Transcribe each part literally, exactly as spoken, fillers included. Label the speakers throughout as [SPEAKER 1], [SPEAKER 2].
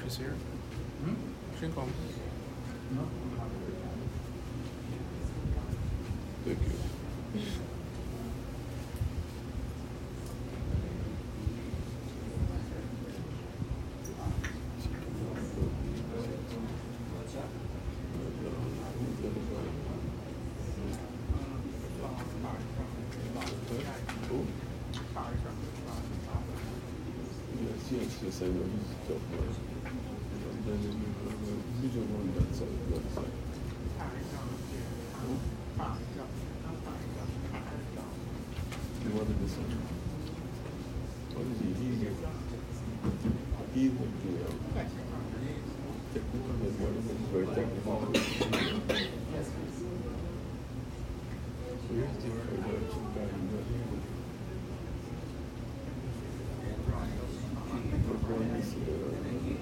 [SPEAKER 1] is here. Hmm? Shin Kong.
[SPEAKER 2] No.
[SPEAKER 3] Thank you. Yes, yes, I know. He's a tough man. And then you have a vision on that side, the other side. You wanted this one? What is he? He's a, he's a uh, technical as well. He's very technical. So here's the financial guy you got here. This, uh,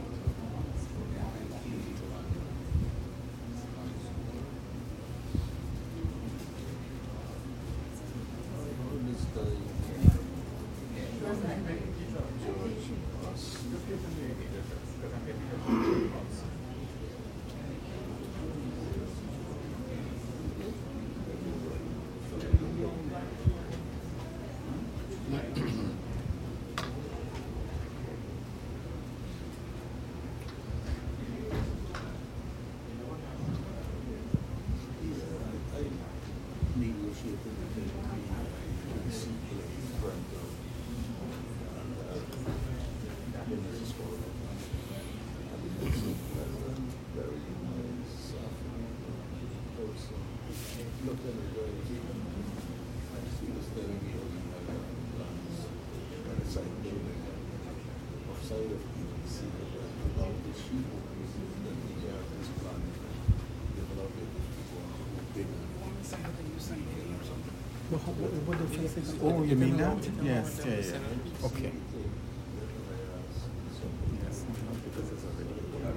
[SPEAKER 2] What, what, what the face is? Oh, you mean that? Yes, yeah, yeah. Okay. Yes, because it's already.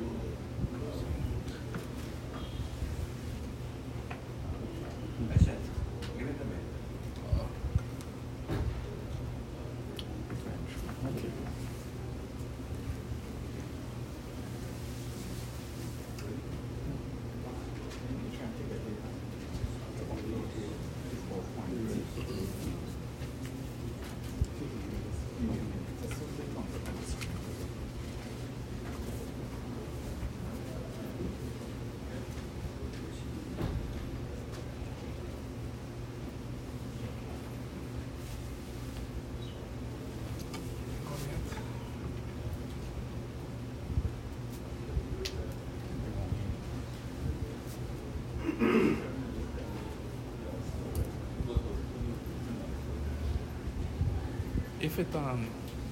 [SPEAKER 2] Okay.
[SPEAKER 1] If it um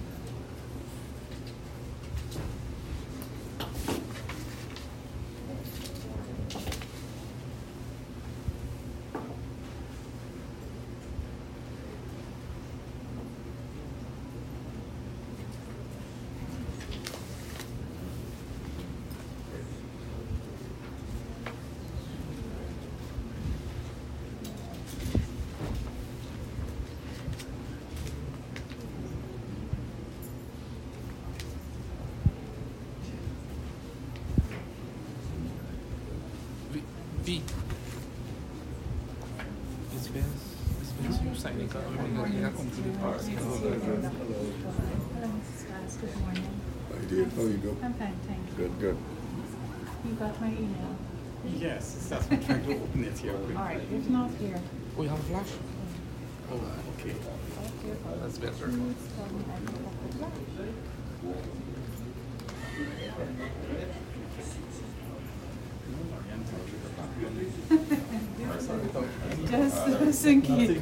[SPEAKER 1] V. It's been it's been you signing up. I completed parts.
[SPEAKER 4] Hello, Missus Stiles. Good morning.
[SPEAKER 3] I did. How you go?
[SPEAKER 4] I'm fine, thank you.
[SPEAKER 3] Good, good.
[SPEAKER 4] You got my email?
[SPEAKER 2] Yes, that's what I'm trying to open it here.
[SPEAKER 4] All right, it's not here.
[SPEAKER 1] Oh, you have a flash?
[SPEAKER 2] Oh, okay.
[SPEAKER 1] That's better.
[SPEAKER 4] Just thinking.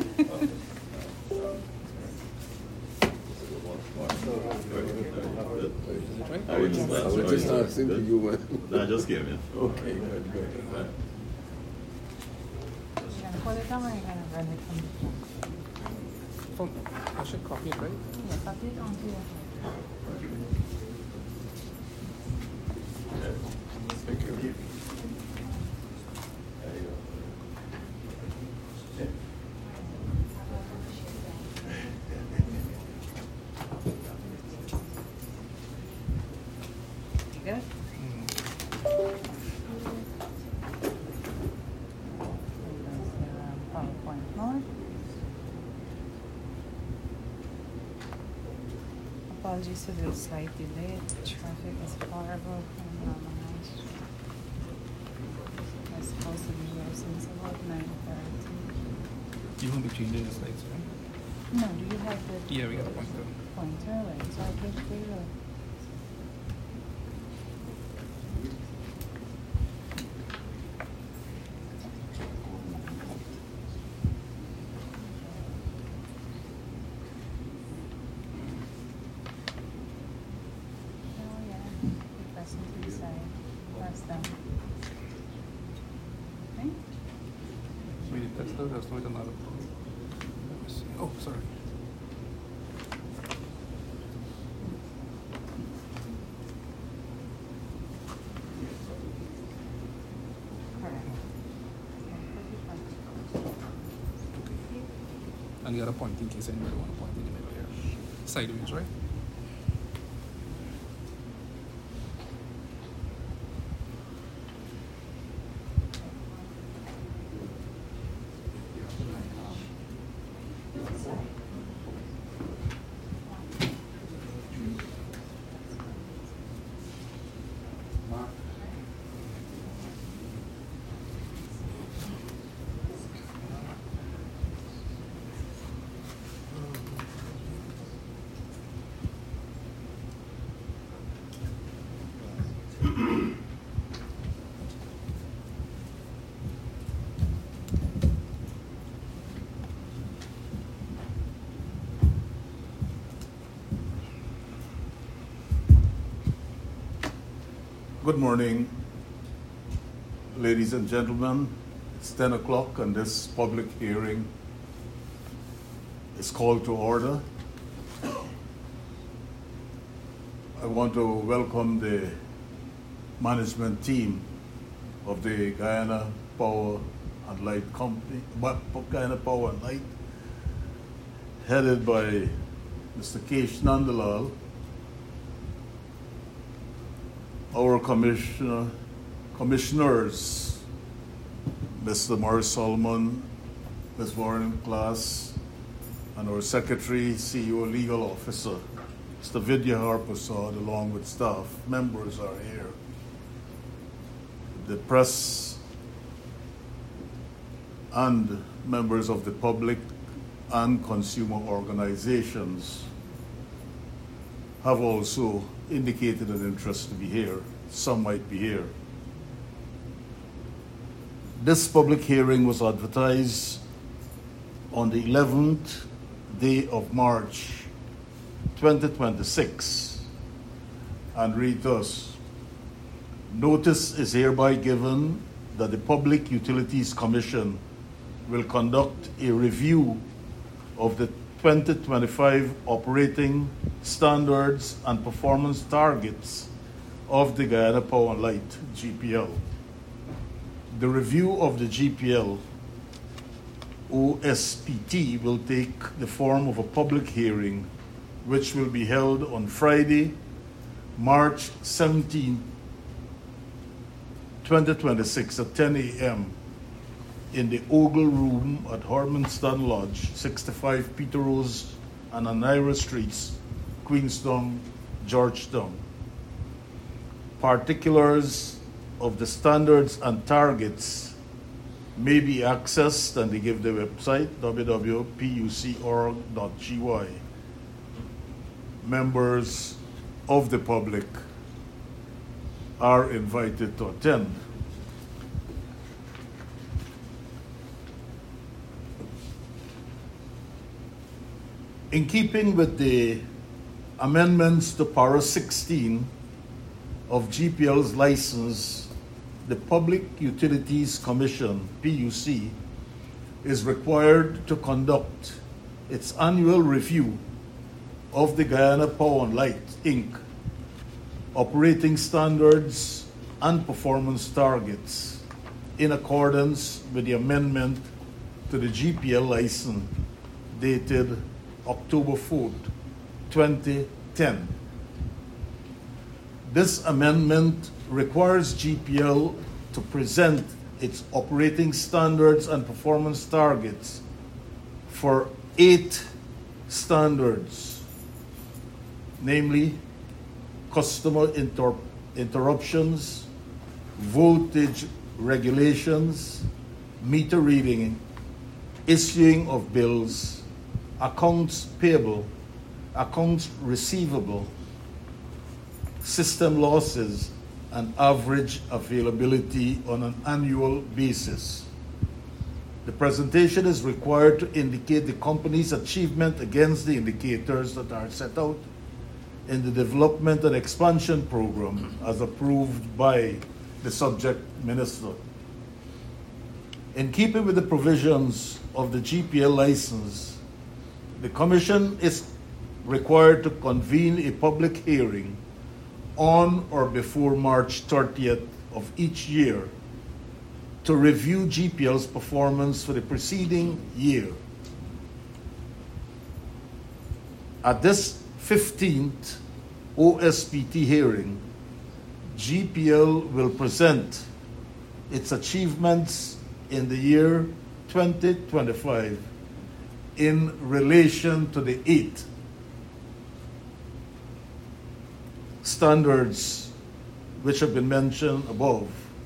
[SPEAKER 3] I was just, I was just asking to you when.
[SPEAKER 5] No, I just came in.
[SPEAKER 3] Okay, good, good.
[SPEAKER 4] You're gonna put it down or you're gonna run it from the phone?
[SPEAKER 1] Phone. I should copy it, right?
[SPEAKER 4] Yeah, copy it onto your
[SPEAKER 3] Thank you.
[SPEAKER 4] good? PowerPoint mode. Apologies for the slight delay. Traffic is horrible. I'm not on my street. I'm supposed to be here since about nine thirty.
[SPEAKER 1] You won't be changing the slides, right?
[SPEAKER 4] No, do you have the
[SPEAKER 1] Yeah, we got a pointer.
[SPEAKER 4] pointer? Right, so I click through it. Oh yeah, keep pressing to the side. Press down. Okay.
[SPEAKER 1] We did test those, there's no another. Let me see. Oh, sorry.
[SPEAKER 4] Correct.
[SPEAKER 1] And you got a point in case anybody want to point in the middle here. Sideways, right?
[SPEAKER 3] Good morning, ladies and gentlemen. It's ten o'clock and this public hearing is called to order. I want to welcome the management team of the Guyana Power and Light Company, Guyana Power and Light, headed by Mister Kesh Nandalal, our commissioner, commissioners, Mister Morris Solomon, Miz Warren Class, and our secretary, C E O legal officer, Mister Vidya Harprasad, along with staff members are here. The press and members of the public and consumer organizations have also indicated an interest to be here. Some might be here. This public hearing was advertised on the eleventh day of March, twenty twenty-six, and read thus. Notice is hereby given that the Public Utilities Commission will conduct a review of the twenty twenty-five operating standards and performance targets of the Guyana Power and Light, G P L. The review of the G P L O S P T will take the form of a public hearing which will be held on Friday, March seventeenth, twenty twenty-six at ten a m in the Ogle Room at Harmonston Lodge, sixty-five Peter Rose and Anira Streets, Queenstown, Georgetown. Particulars of the standards and targets may be accessed, and they give the website w w w dot p u c org dot g y. Members of the public are invited to attend. In keeping with the amendments to Para sixteen of G P L's license, the Public Utilities Commission, P U C, is required to conduct its annual review of the Guyana Power and Light, Incorporated operating standards and performance targets in accordance with the amendment to the G P L license dated October fourth, twenty ten. This amendment requires G P L to present its operating standards and performance targets for eight standards, namely customer inter- interruptions, voltage regulations, meter reading, issuing of bills, accounts payable, accounts receivable, system losses, and average availability on an annual basis. The presentation is required to indicate the company's achievement against the indicators that are set out in the Development and Expansion Program as approved by the subject minister. In keeping with the provisions of the G P L license, the Commission is required to convene a public hearing on or before March thirtieth of each year to review G P L's performance for the preceding year. At this fifteenth O S P T hearing, G P L will present its achievements in the year twenty twenty-five in relation to the eight standards which have been mentioned above,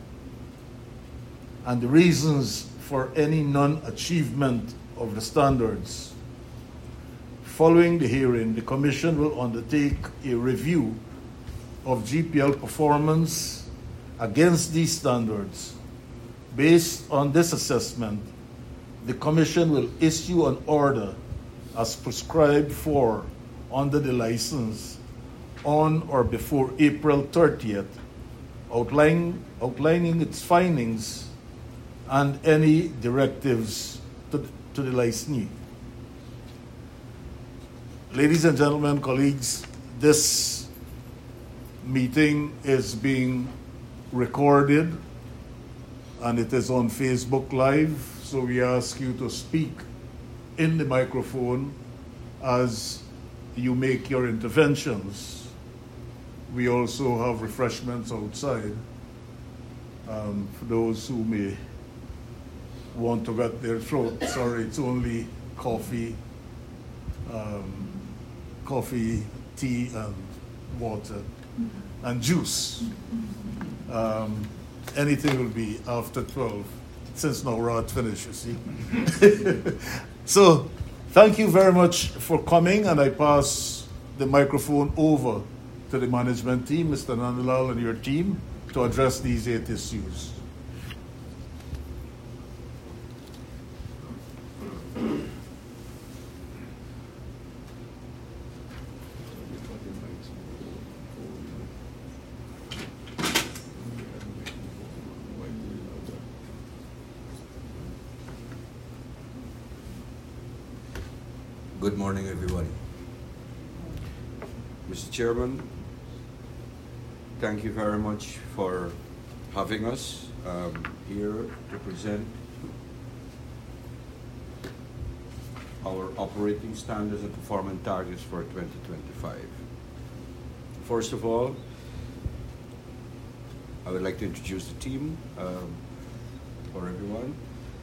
[SPEAKER 3] and the reasons for any non-achievement of the standards. Following the hearing, the Commission will undertake a review of G P L performance against these standards. Based on this assessment, the Commission will issue an order as prescribed for under the license on or before April thirtieth, outlining, outlining its findings and any directives to, to the licensee. Ladies and gentlemen, colleagues, this meeting is being recorded and it is on Facebook Live, so we ask you to speak in the microphone as you make your interventions. We also have refreshments outside um, for those who may want to get their throat. Sorry, it's only coffee, um, coffee, tea, and water, and juice. Um, anything will be after twelve, since now we're at finish, you see. So, thank you very much for coming, and I pass the microphone over to the management team, Mister Nandalal and your team, to address these eight issues.
[SPEAKER 5] Good morning, everybody. Mister Chairman, thank you very much for having us um, here to present our operating standards and performance targets for twenty twenty-five. First of all, I would like to introduce the team um, for everyone.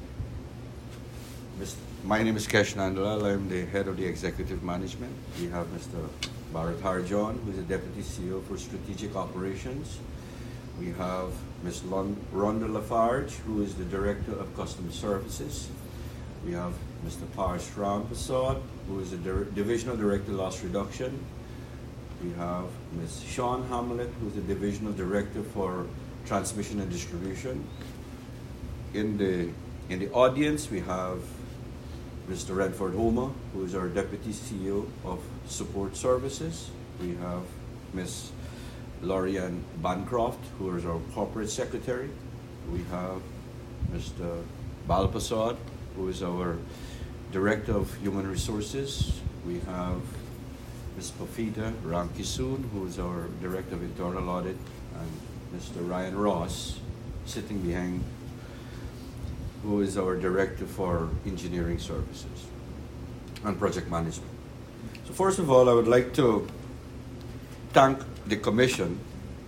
[SPEAKER 5] My name is Kesh Nandalal. I'm the head of the executive management. We have Mister Bharat Harjan, who is the deputy C E O for strategic operations. We have Miz Rhonda Lafarge, who is the director of customer services. We have Mister Parsh Rampasad, who is the Dir- divisional director loss reduction. We have Miz Sean Hamlet, who is the divisional director for transmission and distribution. In the in the audience, we have Mister Redford Homer, who is our Deputy C E O of Support Services. We have Miz Lorianne Bancroft, who is our Corporate Secretary. We have Mister Balpasad, who is our Director of Human Resources. We have Miz Pafita Ramkisoon, who is our Director of Internal Audit, and Mister Ryan Ross, sitting behind, who is our Director for Engineering Services and Project Management. So first of all, I would like to thank the Commission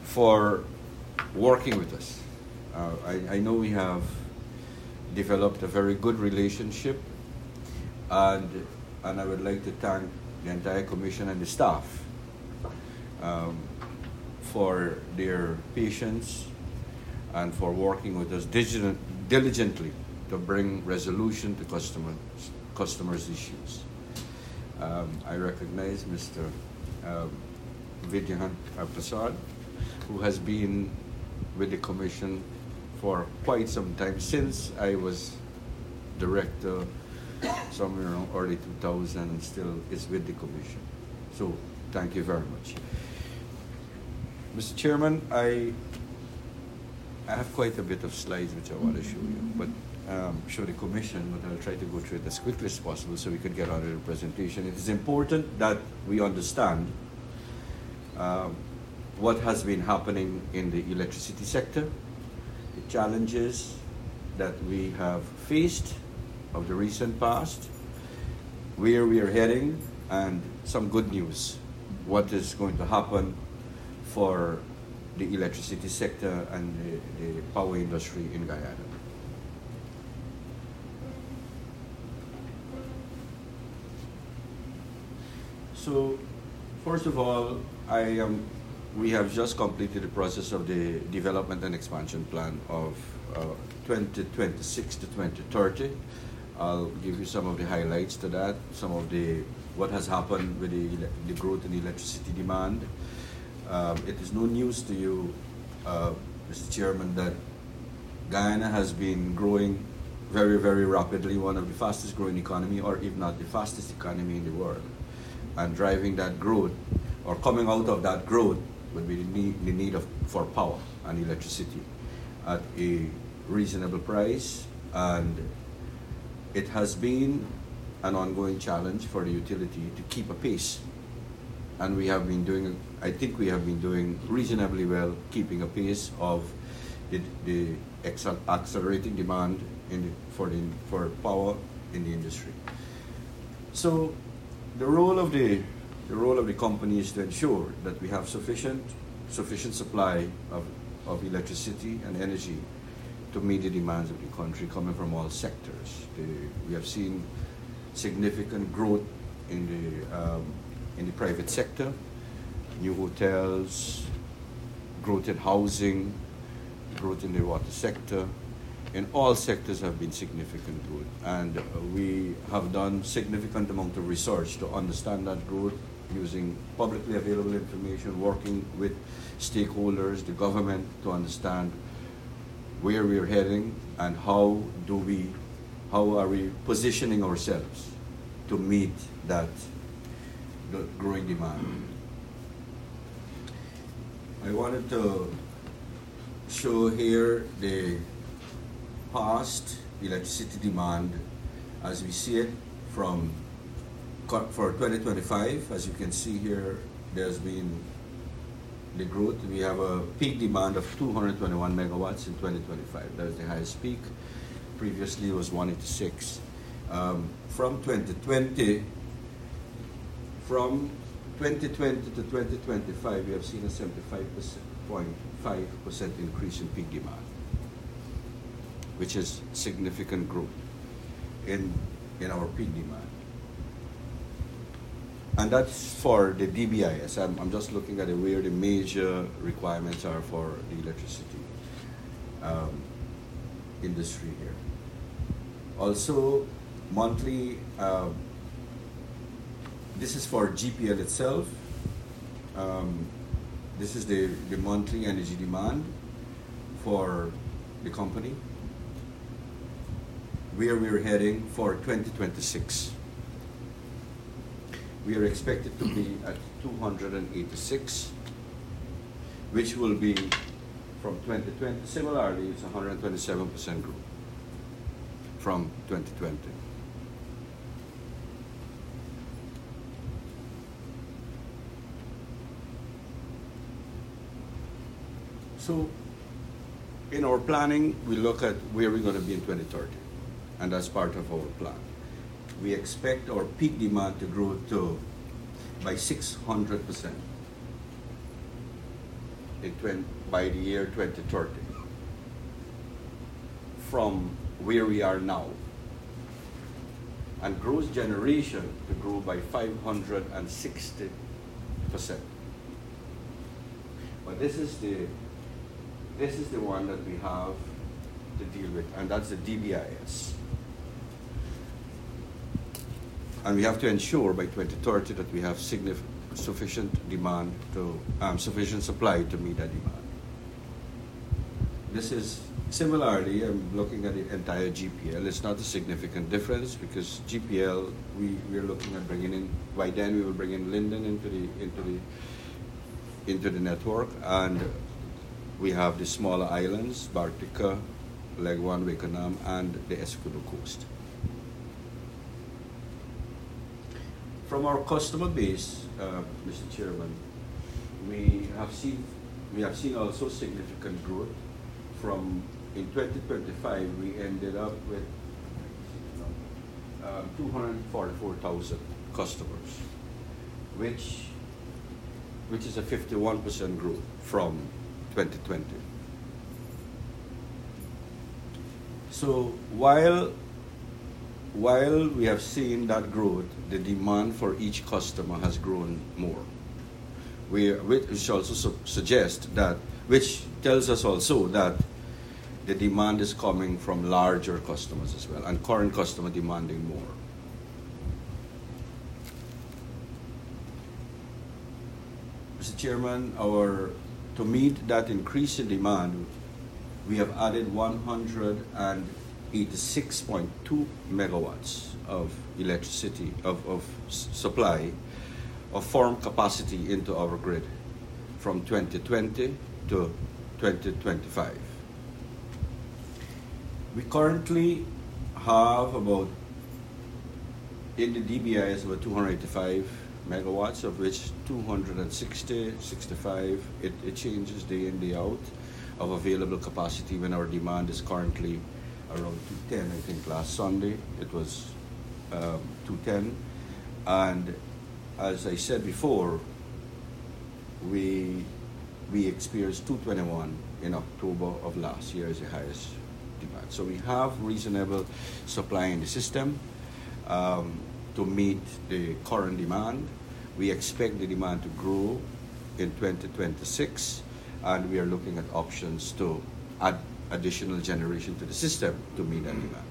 [SPEAKER 5] for working with us. Uh, I, I know we have developed a very good relationship, and, and I would like to thank the entire commission and the staff um, for their patience and for working with us diligent, diligently to bring resolution to customers, customers' issues. Um, I recognize Mister Um, Vidyan Prasad, who has been with the commission for quite some time, since I was director somewhere around early two thousand, and still is with the commission. So thank you very much. Mister Chairman, I I have quite a bit of slides which I want to show you, but um, show the commission, but I'll try to go through it as quickly as possible so we can get out of the presentation. It is important that we understand um, what has been happening in the electricity sector, the challenges that we have faced of the recent past, where we are heading, and some good news, what is going to happen for the electricity sector and the, the power industry in Guyana. So, first of all, I am, we have just completed the process of the development and expansion plan of uh, twenty twenty-six to twenty thirty. I'll give you some of the highlights to that, some of the what has happened with the, the growth in electricity demand. Um, it is no news to you, uh, Mister Chairman, that Guyana has been growing very, very rapidly, one of the fastest growing economy, or if not the fastest economy in the world. And driving that growth, or coming out of that growth, would be the need, the need of, for power and electricity at a reasonable price. And it has been an ongoing challenge for the utility to keep a pace. And we have been doing, I think we have been doing reasonably well, keeping a pace of the, the accelerating demand in the, for, the, for power in the industry. So the role of the, the role of the company is to ensure that we have sufficient, sufficient supply of, of electricity and energy to meet the demands of the country coming from all sectors. The, we have seen significant growth in the um, in the private sector, new hotels, growth in housing, growth in the water sector. In all sectors have been significant growth, and uh, we have done significant amount of research to understand that growth using publicly available information, working with stakeholders, the government, to understand where we're heading and how do we, how are we positioning ourselves to meet that the growing demand. I wanted to show here the past electricity demand as we see it from for twenty twenty-five. As you can see here, there's been the growth. We have a peak demand of two hundred twenty-one megawatts in twenty twenty-five. That is the highest peak. Previously it was one eighty-six. Um, from twenty twenty, from twenty twenty to twenty twenty-five, we have seen a seventy-five point five percent increase in peak demand, which is significant growth in, in our peak demand. And that's for the D B I S. I'm, I'm just looking at where the major requirements are for the electricity um, industry here. Also, monthly, um, this is for G P L itself. Um, this is the, the monthly energy demand for the company, where we're heading for twenty twenty-six. We are expected to be at two hundred eighty-six, which will be from twenty twenty. Similarly, it's one hundred twenty-seven percent growth from twenty twenty. So, in our planning, we look at where we're going to be in twenty thirty, and that's part of our plan. We expect our peak demand to grow to by six hundred percent. in twenty, by the year twenty thirty from where we are now. And gross generation to grow by five hundred sixty percent. But this is the this is the one that we have to deal with, and that's the D B I S. And we have to ensure by twenty thirty that we have significant sufficient demand to um, sufficient supply to meet that demand. This is similarly, I'm looking at the entire G P L. It's not a significant difference because G P L we we are looking at bringing in. By then we will bring in Linden into the into the into the network, and we have the smaller islands, Bartica, Legwan, Wakenham, and the Essequibo Coast. From our customer base, uh, Mister Chairman, we have seen we have seen also significant growth. From in twenty twenty-five, we ended up with uh, two hundred forty-four thousand customers, which which is a fifty-one percent growth from twenty twenty. So while while we have seen that growth, the demand for each customer has grown more. We, which also su suggests that, which tells us also that the demand is coming from larger customers as well, and current customer demanding more. Mister Chairman, our, to meet that increase in demand, we have added one hundred eighty-six point two megawatts of electricity, of, of supply, of firm capacity into our grid from twenty twenty to twenty twenty-five. We currently have about, in the D B I is about two hundred eighty-five megawatts, of which two hundred sixty, sixty-five, it, it changes day in, day out, of available capacity when our demand is currently around two ten. I think last Sunday it was um, two ten. And as I said before, we, we experienced two twenty-one in October of last year as the highest demand. So we have reasonable supply in the system um, to meet the current demand. We expect the demand to grow in twenty twenty-six, and we are looking at options to add additional generation to the system to meet that demand.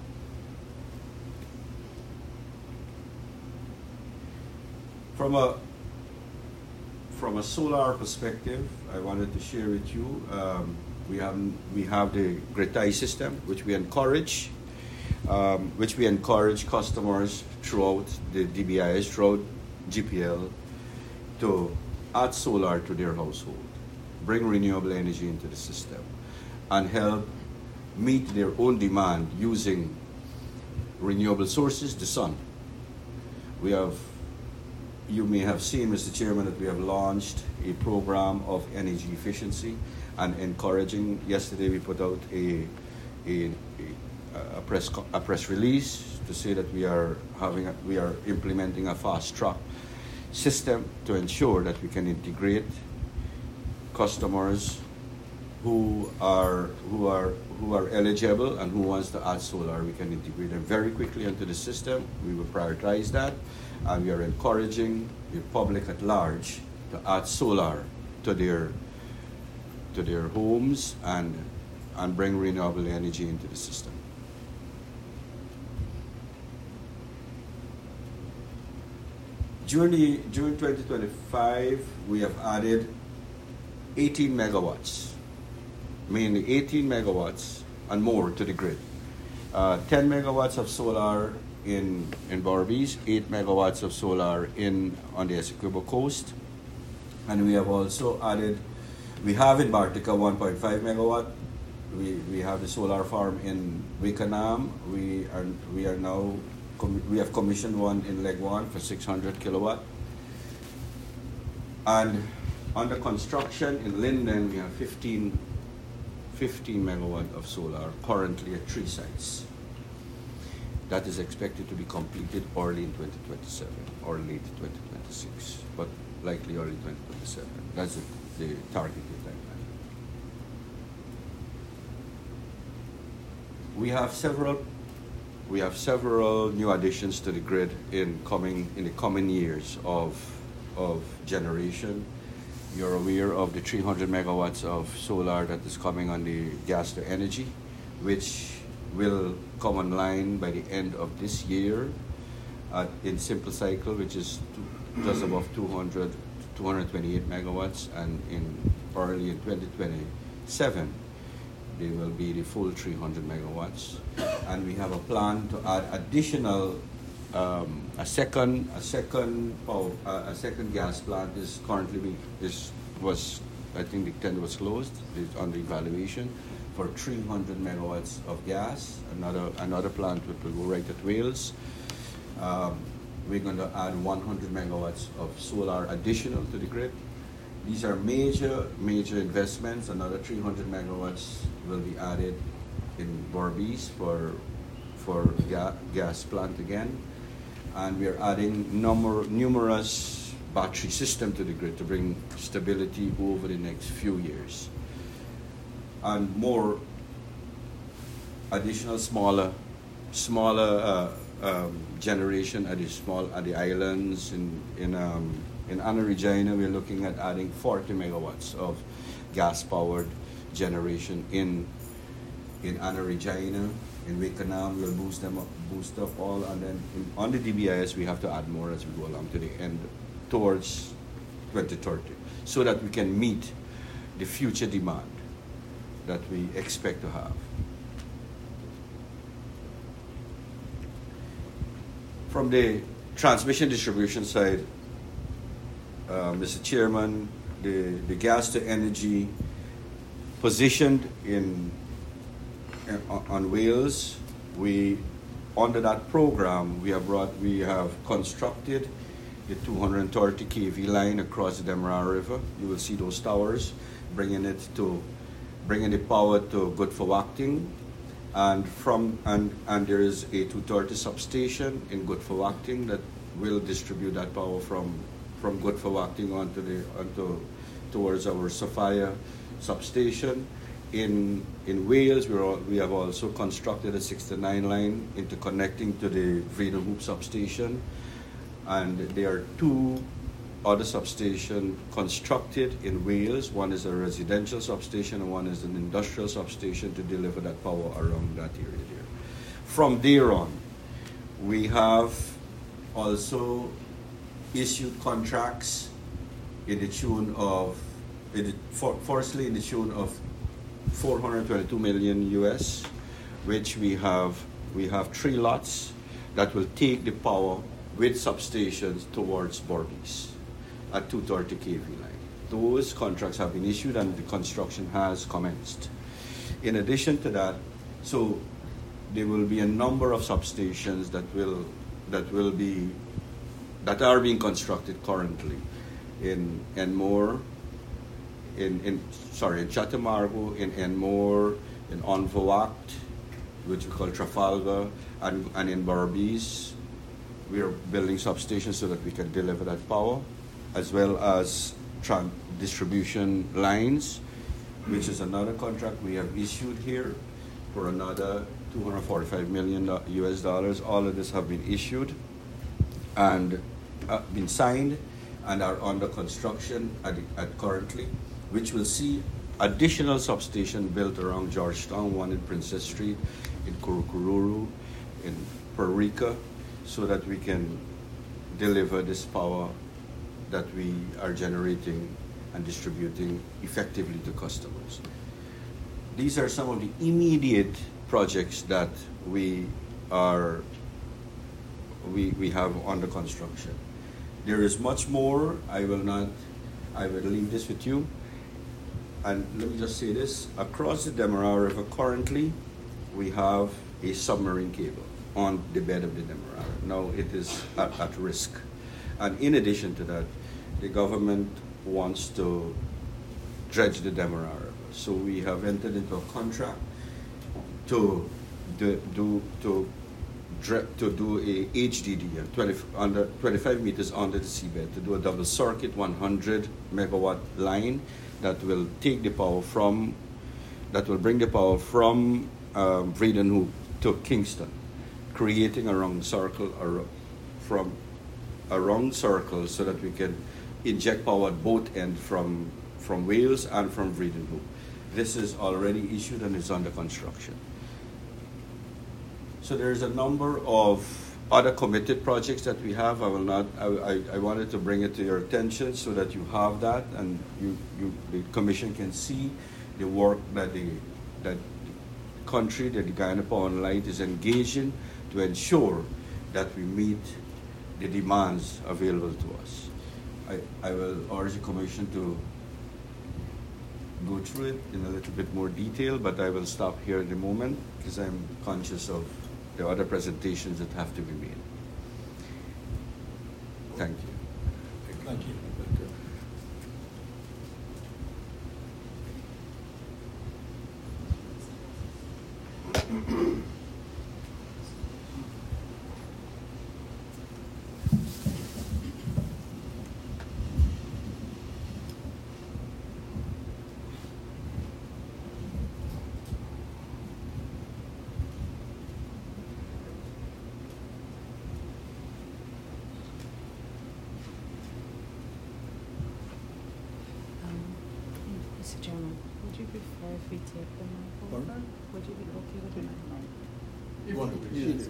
[SPEAKER 5] From a from a solar perspective, I wanted to share with you, um, we have we have the grid-tie system, which we encourage, um, which we encourage customers throughout the D B I S, throughout G P L, to add solar to their household, bring renewable energy into the system, and help meet their own demand using renewable sources, the sun. We have, you may have seen, Mister Chairman, that we have launched a program of energy efficiency and encouraging. Yesterday we put out a, a, a, press, a press release to say that we are, having a, we are implementing a fast track system to ensure that we can integrate customers who are who are who are eligible and who wants to add solar. We can integrate them very quickly into the system. We will prioritize that, and we are encouraging the public at large to add solar to their to their homes and and bring renewable energy into the system. During the during twenty twenty-five, we have added eighteen megawatts, mainly eighteen megawatts and more to the grid. Uh, ten megawatts of solar in in Barbies, eight megawatts of solar in on the Essequibo Coast, and we have also added. We have in Bartica one point five megawatt. We we have the solar farm in Wakenham. We are we are now we have commissioned one in Legwan for six hundred kilowatt, and under construction in Linden we have fifteen megawatt of solar currently at three sites. That is expected to be completed early in twenty twenty-seven or late twenty twenty-six, but likely early twenty twenty-seven. That's the, the targeted timeline. we have several we have several new additions to the grid in coming in the coming years of of generation. You're aware of the three hundred megawatts of solar that is coming on the gas to energy, which will come online by the end of this year at, in simple cycle, which is two, just above two hundred, two hundred twenty-eight megawatts, and in early in twenty twenty-seven, they will be the full three hundred megawatts. And we have a plan to add additional um, a second a second power, uh, a second gas plant is currently being, is was I think the tender was closed, is under evaluation for three hundred megawatts of gas. Another another plant which will go right at Wales. Um, we're going to add one hundred megawatts of solar additional to the grid. These are major, major investments. Another three hundred megawatts will be added in Berbice for for ga gas plant again. And we are adding number, numerous battery systems to the grid to bring stability over the next few years. And more additional smaller, smaller uh, um, generation at the small at the islands in in um, in Anna Regina. We're looking at adding forty megawatts of gas-powered generation in in Anna Regina. In Wakenham, we'll boost them up, boost up all, and then in, on the D B I S we have to add more as we go along to the end towards twenty thirty, so that we can meet the future demand that we expect to have. From the transmission distribution side, uh, Mister Chairman, the, the gas to energy positioned in uh, on Wales, we under that program we have brought we have constructed the two hundred thirty K V line across the Demerara River. You will see those towers bringing it to bringing the power to Good for Wachting, and from and and there is a two thirty substation in Good for Wachting that will distribute that power from from Good for Wachting onto the onto towards our Sophia substation. In in Wales, we are, we have also constructed a sixty-nine line interconnecting to the Vredenhoop substation, and there are two other substations constructed in Wales. One is a residential substation and one is an industrial substation to deliver that power around that area there. From there on, we have also issued contracts in the tune of, in the, for, firstly in the tune of four hundred twenty-two million U S, which we have, we have three lots that will take the power with substations towards Berbice at two thirty K V line. Those contracts have been issued and the construction has commenced. In addition to that, so there will be a number of substations that will that will be that are being constructed currently in Enmore, in in sorry in Chatamargo, in Enmore, in Onvoact, which we call Trafalgar, and and in Berbice. We are building substations so that we can deliver that power, as well as tran distribution lines, which is another contract we have issued here for another two hundred forty-five million U S dollars. All of this have been issued and uh, been signed and are under construction at, at currently, which will see additional substation built around Georgetown, one in Princess Street, in Kurukururu, in Perica, so that we can deliver this power that we are generating and distributing effectively to customers. These are some of the immediate projects that we are we, we have under construction. There is much more. I will not, I will leave this with you. And let me just say this, across the Demerara River currently, we have a submarine cable on the bed of the Demerara. Now it is at, at risk. And in addition to that, the government wants to dredge the Demerara River. So we have entered into a contract to do, do to to do a H D D, twenty, under twenty-five meters under the seabed, to do a double circuit one hundred megawatt line that will take the power from, that will bring the power from um, Vredenhoek to Kingston, creating a round circle ar- from a round circle so that we can inject power at both ends from, from Wales and from Vredenhoek. This is already issued and is under construction. So there's a number of other committed projects that we have. I will not, I, I, I wanted to bring it to your attention so that you have that and you, you, the commission can see the work that the, that the country, that the Guyana Power and Light is engaging to ensure that we meet the demands available to us. I, I will urge the commission to go through it in a little bit more detail, but I will stop here at the moment because I'm conscious of the other presentations that have to be made. Thank you.
[SPEAKER 2] Thank you.
[SPEAKER 4] Mister Chairman, would you prefer if we take the mic over?
[SPEAKER 2] Pardon?
[SPEAKER 4] Would you be okay with the mic?
[SPEAKER 2] You want to
[SPEAKER 1] Yes.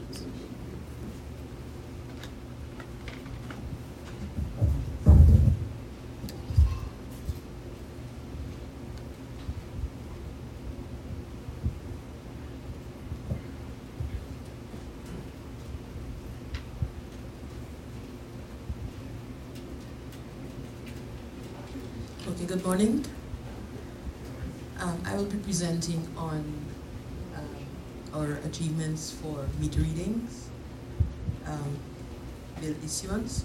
[SPEAKER 6] Okay, good morning. Um, I will be presenting on um, our achievements for meter readings, um, bill issuance.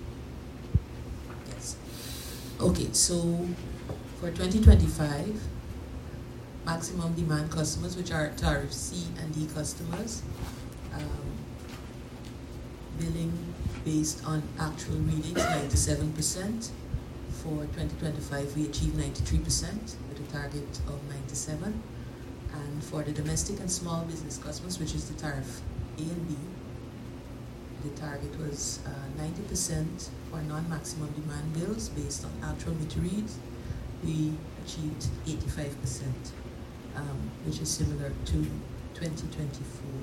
[SPEAKER 6] Yes. Okay, so for twenty twenty-five, maximum demand customers, which are tariff C and D customers, um, billing based on actual readings, ninety-seven percent. For twenty twenty-five, we achieved ninety-three percent with a target of ninety-seven. And for the domestic and small business customers, which is the tariff A and B, the target was uh, ninety percent for non-maximum demand bills based on actual meter reads. We achieved eighty-five percent, um, which is similar to twenty twenty-four.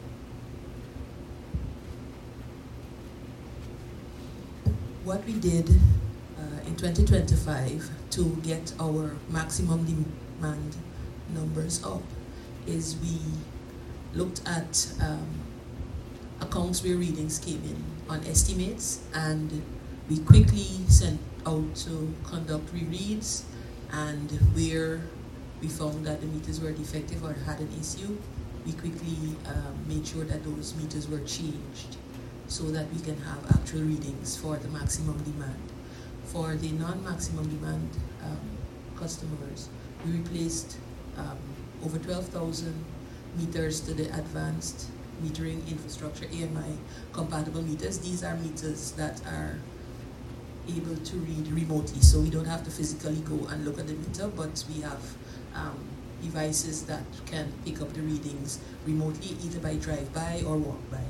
[SPEAKER 6] What we did Uh, in twenty twenty-five to get our maximum demand numbers up is we looked at um, accounts where readings came in on estimates, and we quickly sent out to conduct rereads, and where we found that the meters were defective or had an issue, we quickly um, made sure that those meters were changed so that we can have actual readings for the maximum demand. For the non-maximum demand um, customers, we replaced um, over twelve thousand meters to the advanced metering infrastructure A M I compatible meters. These are meters that are able to read remotely, so we don't have to physically go and look at the meter, but we have um, devices that can pick up the readings remotely, either by drive-by or walk-by.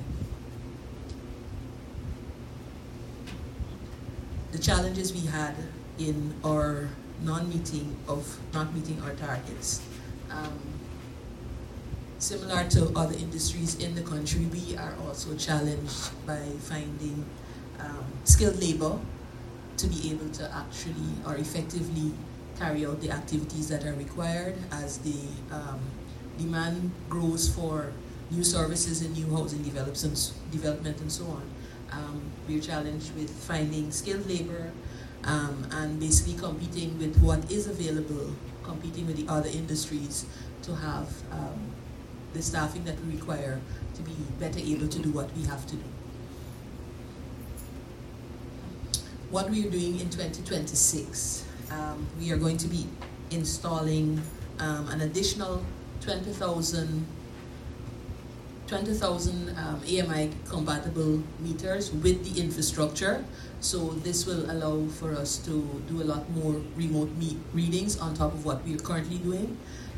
[SPEAKER 6] The challenges we had in our non-meeting of not meeting our targets. Um, similar to other industries in the country, we are also challenged by finding um, skilled labor to be able to actually or effectively carry out the activities that are required as the um, demand grows for new services and new housing developments, development and so on. Um, we're challenged with finding skilled labor um, and basically competing with what is available, competing with the other industries to have um, the staffing that we require to be better able to do what we have to do. What we are doing in twenty twenty-six, um, we are going to be installing um, an additional twenty thousand twenty thousand um, A M I compatible meters with the infrastructure. So this will allow for us to do a lot more remote meet readings on top of what we are currently doing.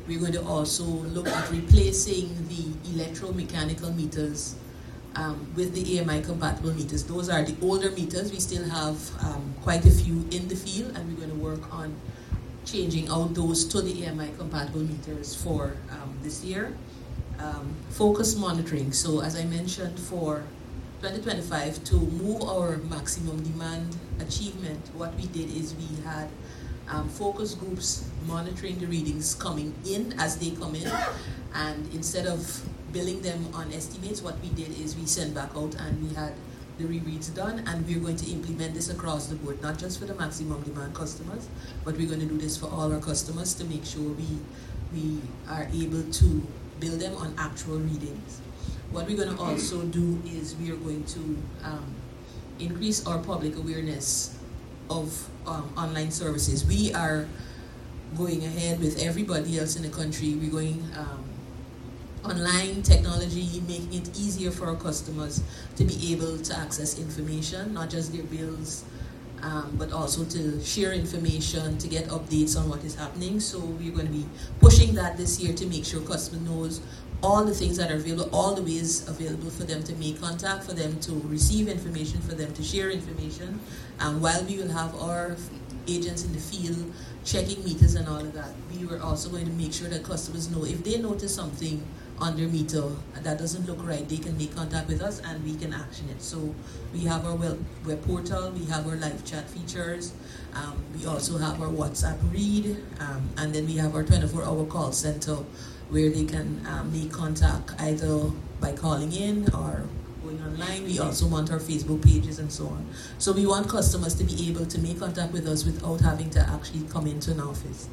[SPEAKER 6] We're going to also look at replacing the electromechanical meters um, with the A M I compatible meters. Those are the older meters. We still have um, quite a few in the field, and we're going to work on changing out those to the A M I compatible meters for um, this year. Um, focus monitoring. So as I mentioned, for twenty twenty-five, to move our maximum demand achievement, what we did is we had um, focus groups monitoring the readings coming in as they come in, and instead of billing them on estimates, what we did is we sent back out and we had the rereads done, and we're going to implement this across the board, not just for the maximum demand customers, but we're going to do this for all our customers to make sure we we are able to bill them on actual readings. What we're going to also do is we are going to um, increase our public awareness of um, online services. We are going ahead with everybody else in the country. We're going um, online technology, making it easier for our customers to be able to access information, not just their bills, um, but also to share information, to get updates on what is happening. So we're going to be pushing that this year to make sure customer knows all the things that are available, all the ways available for them to make contact, for them to receive information, for them to share information. And while we will have our agents in the field checking meters and all of that, we were also going to make sure that customers know if they notice something on their meter that doesn't look right, they can make contact with us and we can action it. So we have our web, web portal, we have our live chat features, um, we also have our WhatsApp read, um, and then we have our twenty-four hour call center where they can um, make contact either by calling in or going online. We also want our Facebook pages and so on. So we want customers to be able to make contact with us without having to actually come into an office.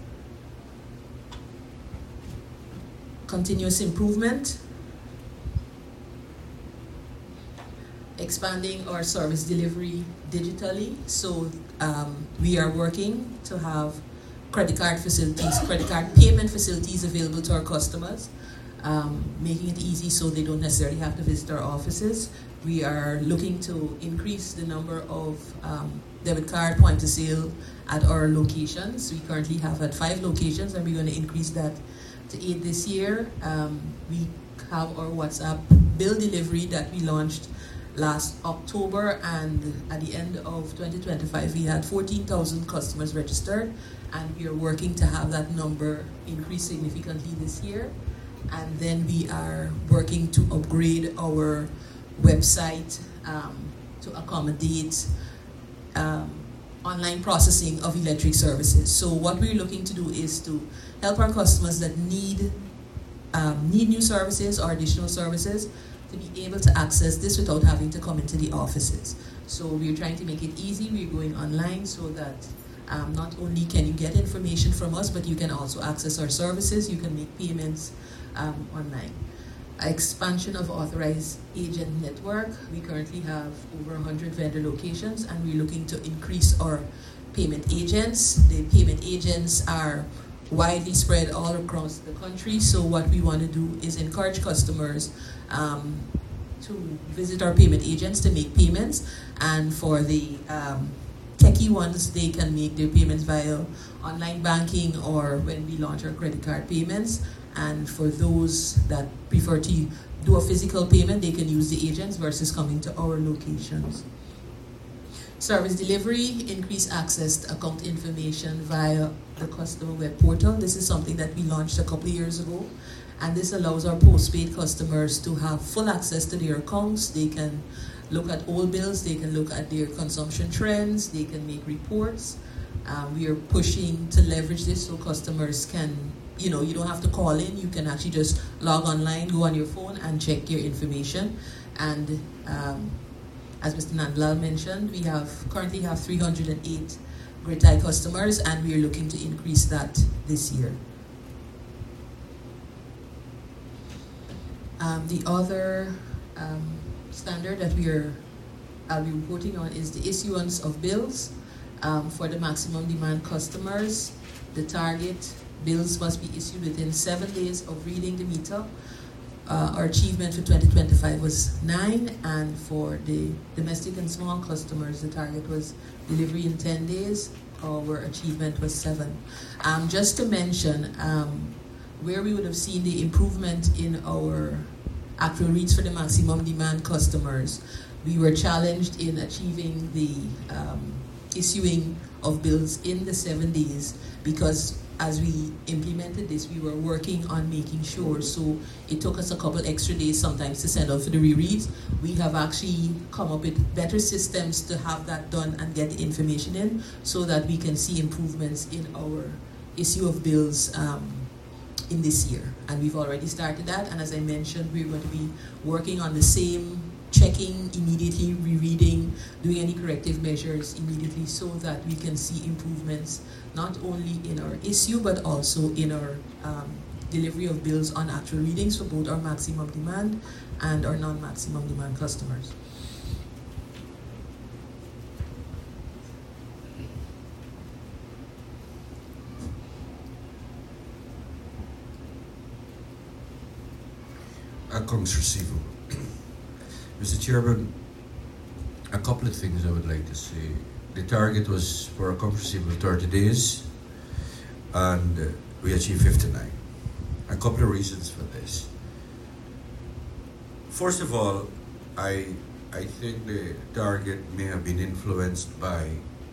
[SPEAKER 6] Continuous improvement, expanding our service delivery digitally. So um, we are working to have credit card facilities, credit card payment facilities available to our customers, um, making it easy so they don't necessarily have to visit our offices. We are looking to increase the number of um, debit card point of sale at our locations. We currently have at five locations, and we're going to increase that to eight this year. Um, we have our WhatsApp bill delivery that we launched last October, and at the end of twenty twenty-five we had fourteen thousand customers registered, and we are working to have that number increase significantly this year. And then we are working to upgrade our website um, to accommodate um, online processing of electric services. So what we're looking to do is to help our customers that need um, need new services or additional services to be able to access this without having to come into the offices. So we're trying to make it easy. We're going online so that um, not only can you get information from us, but you can also access our services. You can make payments um, online. Expansion of authorized agent network. We currently have over one hundred vendor locations, and we're looking to increase our payment agents. The payment agents are widely spread all across the country, so what we want to do is encourage customers um, to visit our payment agents to make payments, and for the um, techie ones, they can make their payments via online banking or when we launch our credit card payments. And for those that prefer to do a physical payment, they can use the agents versus coming to our locations. Service delivery, increase access to account information via the customer web portal. This is something that we launched a couple of years ago, and this allows our postpaid customers to have full access to their accounts. They can look at old bills, they can look at their consumption trends, they can make reports. Uh, we are pushing to leverage this so customers can, you know, you don't have to call in, you can actually just log online, go on your phone and check your information. And um, as Mister Nandlal mentioned, we have currently have three hundred eight Grid-I customers, and we are looking to increase that this year. Um, the other um, standard that we are I'll be reporting on is the issuance of bills um, for the maximum demand customers. The target bills must be issued within seven days of reading the meter. Uh, our achievement for twenty twenty-five was nine, and for the domestic and small customers, the target was delivery in ten days. Our achievement was seven. Um, just to mention, um, where we would have seen the improvement in our actual reach for the maximum demand customers, we were challenged in achieving the um, issuing of bills in the seven days because as we implemented this, we were working on making sure. So it took us a couple extra days sometimes to send out for the rereads. We have actually come up with better systems to have that done and get the information in so that we can see improvements in our issue of bills um, in this year. And we've already started that. And as I mentioned, we're going to be working on the same checking immediately, rereading, doing any corrective measures immediately so that we can see improvements not only in our issue but also in our um, delivery of bills on actual readings for both our maximum demand and our non-maximum demand customers.
[SPEAKER 5] Accounts receivable. Mister Chairman, a couple of things I would like to say. The target was for accounts receivable thirty days, and uh, we achieved fifty-nine. A couple of reasons for this. First of all, I I think the target may have been influenced by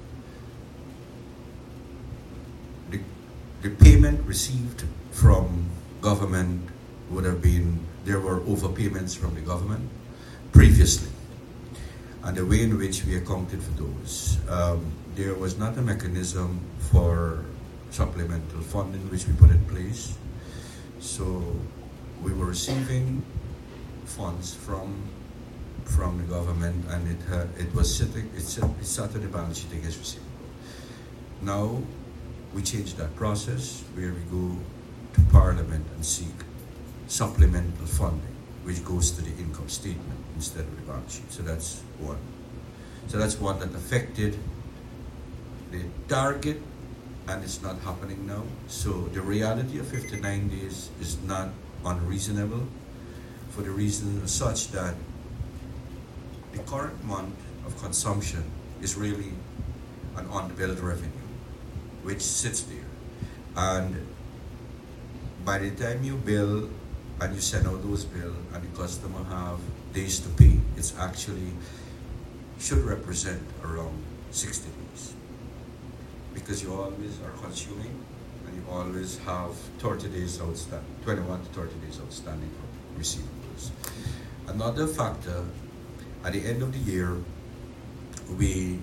[SPEAKER 5] the, the payment received from government would have been, there were overpayments from the government previously, and the way in which we accounted for those. Um, there was not a mechanism for supplemental funding which we put in place. So we were receiving funds from from the government, and it uh, it was sitting, it sat, it sat on the balance sheet against receivable. Now we changed that process where we go to Parliament and seek supplemental funding, which goes to the income statement instead of the balance sheet. So that's one. So that's one that affected the target, and it's not happening now. So the reality of fifty-nine days is not unreasonable for the reason such that the current month of consumption is really an unbilled revenue, which sits there. And by the time you bill and you send out those bills and the customer have days to pay, it's actually should represent around sixty days. Because you always are consuming and you always have thirty days outstanding, twenty-one to thirty days outstanding for receivables. Another factor, at the end of the year, we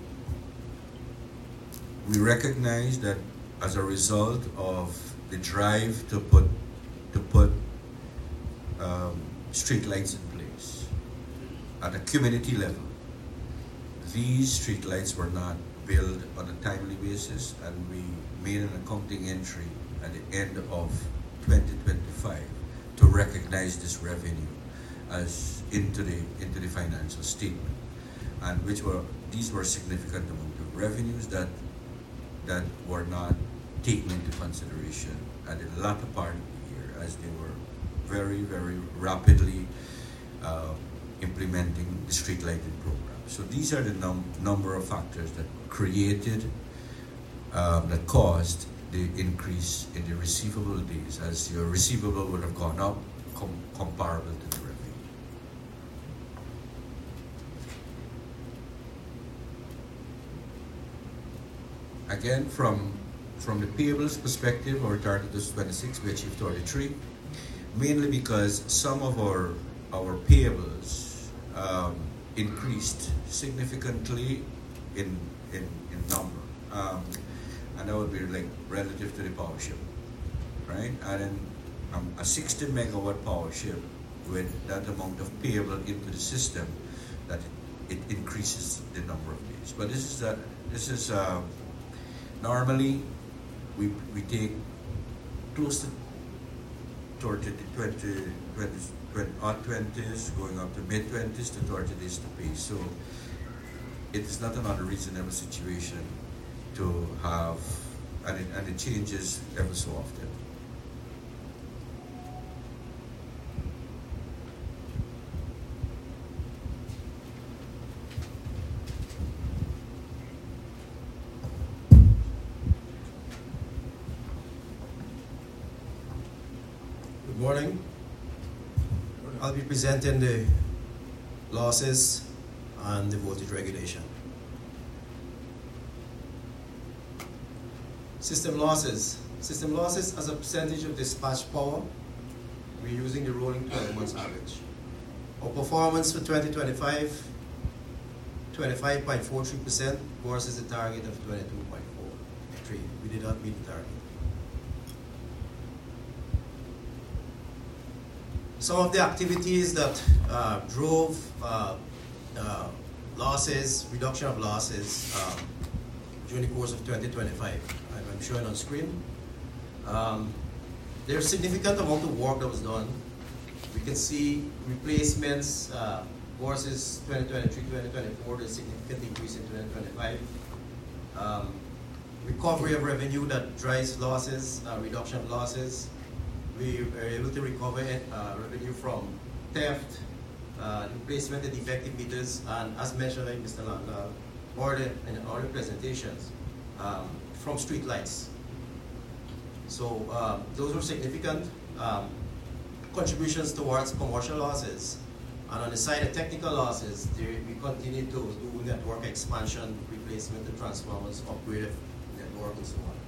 [SPEAKER 5] we recognize that as a result of the drive to put to put um, street lights in place at a community level, these street lights were not billed on a timely basis, and we made an accounting entry at the end of twenty twenty-five to recognize this revenue as into the into the financial statement, and which were these were significant amount of revenues that that were not taken into consideration at the latter part of the year, as they were very very rapidly uh, implementing the street lighting program. So these are the num number of factors that created, um, that caused the increase in the receivable days, as your receivable would have gone up com comparable to the revenue. Again, from from the payables perspective, our target is twenty-six, we achieved thirty-three, mainly because some of our our payables um, increased significantly in in, in number, um, and that would be like relative to the power ship, right? And then um, a sixty megawatt power ship with that amount of payable into the system, that it, it increases the number of days. But this is that this is uh, normally we we take close to thirty, twenty, twenty, twenty, odd twenties, going up to mid twenties to thirty days to pay. So it is not an unreasonable situation to have, and it, and it changes ever so often.
[SPEAKER 7] Good morning. I'll be presenting the losses and the voltage regulation. System losses. System losses as a percentage of dispatch power, we're using the rolling twelve months average. Our performance for twenty twenty-five, twenty-five point four three percent versus a target of twenty-two point four three. We did not meet the target. Some of the activities that uh, drove uh, uh, losses, reduction of losses um, during the course of twenty twenty-five, I'm showing on screen. Um, there's significant amount of work that was done. We can see replacements uh, versus twenty twenty-three, twenty twenty-four, there's a significant increase in twenty twenty-five. Um, recovery of revenue that drives losses, uh, reduction of losses. We were able to recover uh, revenue from theft, uh, replacement of defective meters, and as mentioned by Mister Landau, or the, in all the presentations, um, from street lights. So um, those were significant um, contributions towards commercial losses. And on the side of technical losses, there, we continue to do network expansion, replacement of transformers, upgrade of network, and so on.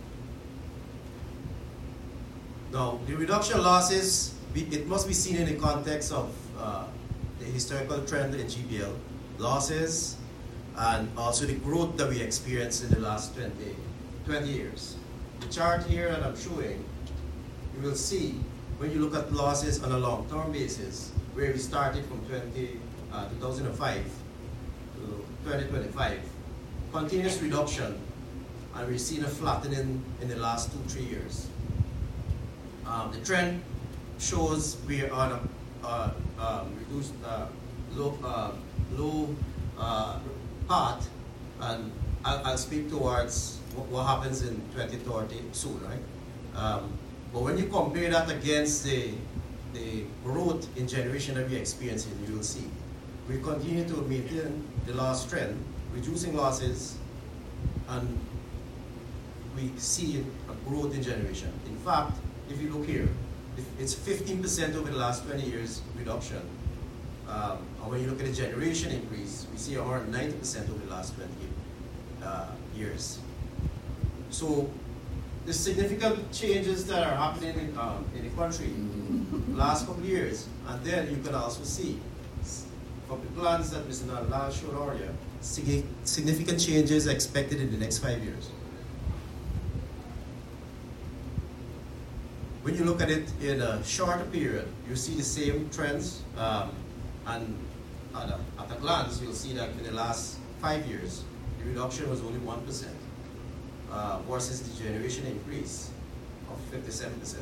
[SPEAKER 7] Now, the reduction losses, it must be seen in the context of uh, the historical trend in G B L, losses, and also the growth that we experienced in the last twenty, twenty years. The chart here that I'm showing, you will see when you look at losses on a long-term basis, where we started from twenty, uh, two thousand five to twenty twenty-five, continuous reduction, and we've seen a flattening in the last two, three years. Um, the trend shows we are on a uh, um, reduced uh, low, uh, low uh, path, and I'll, I'll speak towards what, what happens in twenty thirty soon, right? Um, but when you compare that against the, the growth in generation that we're experiencing, you will see we continue to maintain the loss trend, reducing losses, and we see a growth in generation. In fact, if you look here, it's fifteen percent over the last twenty years reduction. Um, and when you look at the generation increase, we see around ninety percent over the last twenty uh, years. So the significant changes that are happening in, um, in the country last couple of years, and then you can also see from the plans that Mister Nalal showed earlier, significant changes expected in the next five years. When you look at it in a shorter period, you see the same trends, um, and at a, at a glance, you'll see that in the last five years, the reduction was only one percent, uh, versus the generation increase of fifty-seven percent.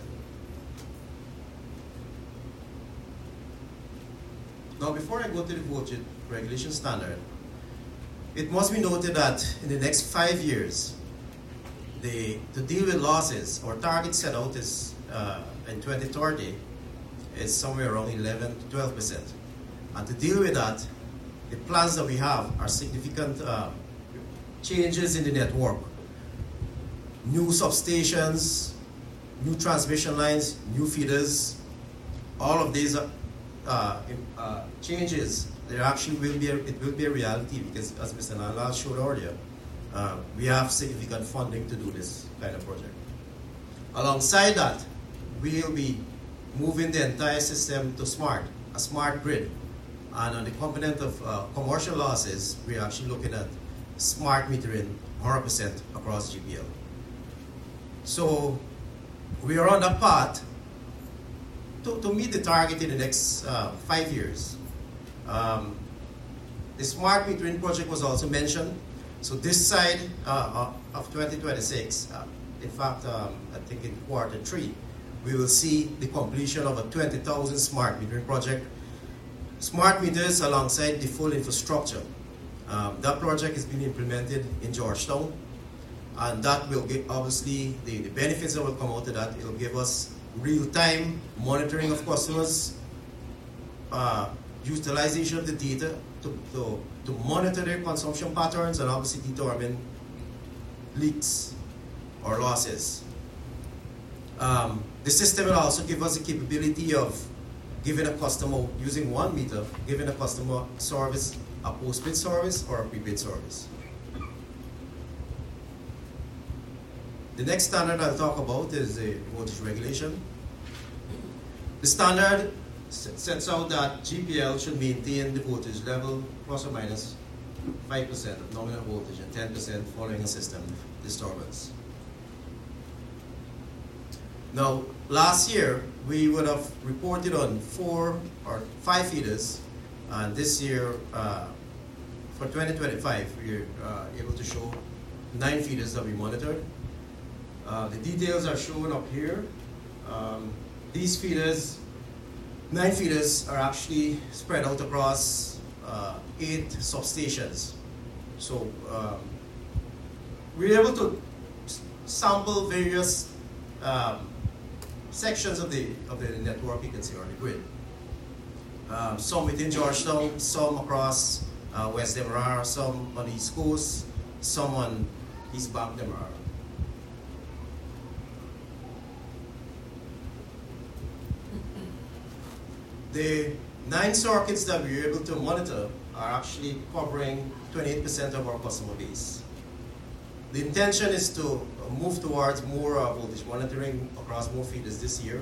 [SPEAKER 7] Now, before I go to the voltage regulation standard, it must be noted that in the next five years, the, to deal with losses, our target set out is uh, in twenty thirty is somewhere around eleven to twelve percent. And to deal with that, the plans that we have are significant uh, changes in the network. New substations, new transmission lines, new feeders, all of these uh, uh, uh, changes, there actually will be a, it will be a reality because, as Mister Nalal showed earlier, uh, we have significant funding to do this kind of project. Alongside that, we'll be moving the entire system to smart, a smart grid. And on the component of uh, commercial losses, we're actually looking at smart metering one hundred percent across G B L. So we are on that path to, to meet the target in the next uh, five years. Um, the smart metering project was also mentioned. So this side uh, of twenty twenty-six, uh, in fact, um, I think in quarter three, we will see the completion of a twenty thousand smart metering project. Smart meters alongside the full infrastructure. Um, that project is being implemented in Georgetown, and that will give, obviously, the, the benefits that will come out of that. It will give us real-time monitoring of customers, uh, utilization of the data to, to, to monitor their consumption patterns and obviously determine leaks or losses. Um, the system will also give us the capability of giving a customer, using one meter, giving a customer service, a postpaid service or a prepaid service. The next standard I'll talk about is the voltage regulation. The standard sets out that G P L should maintain the voltage level plus or minus five percent of nominal voltage and ten percent following a system disturbance. Now, last year, we would have reported on four or five feeders, and this year, uh, for twenty twenty-five, we're uh, able to show nine feeders that we monitored. Uh, the details are shown up here. Um, these feeders, nine feeders, are actually spread out across uh, eight substations. So um, we're able to sample various um, sections of the of the network, you can see, on the grid. Um, some within Georgetown, some across uh, West Demerara, some on the East Coast, some on East Bank Demerara. The nine circuits that we were able to monitor are actually covering twenty-eight percent of our customer base. The intention is to move towards more uh, voltage monitoring across more feeders this year.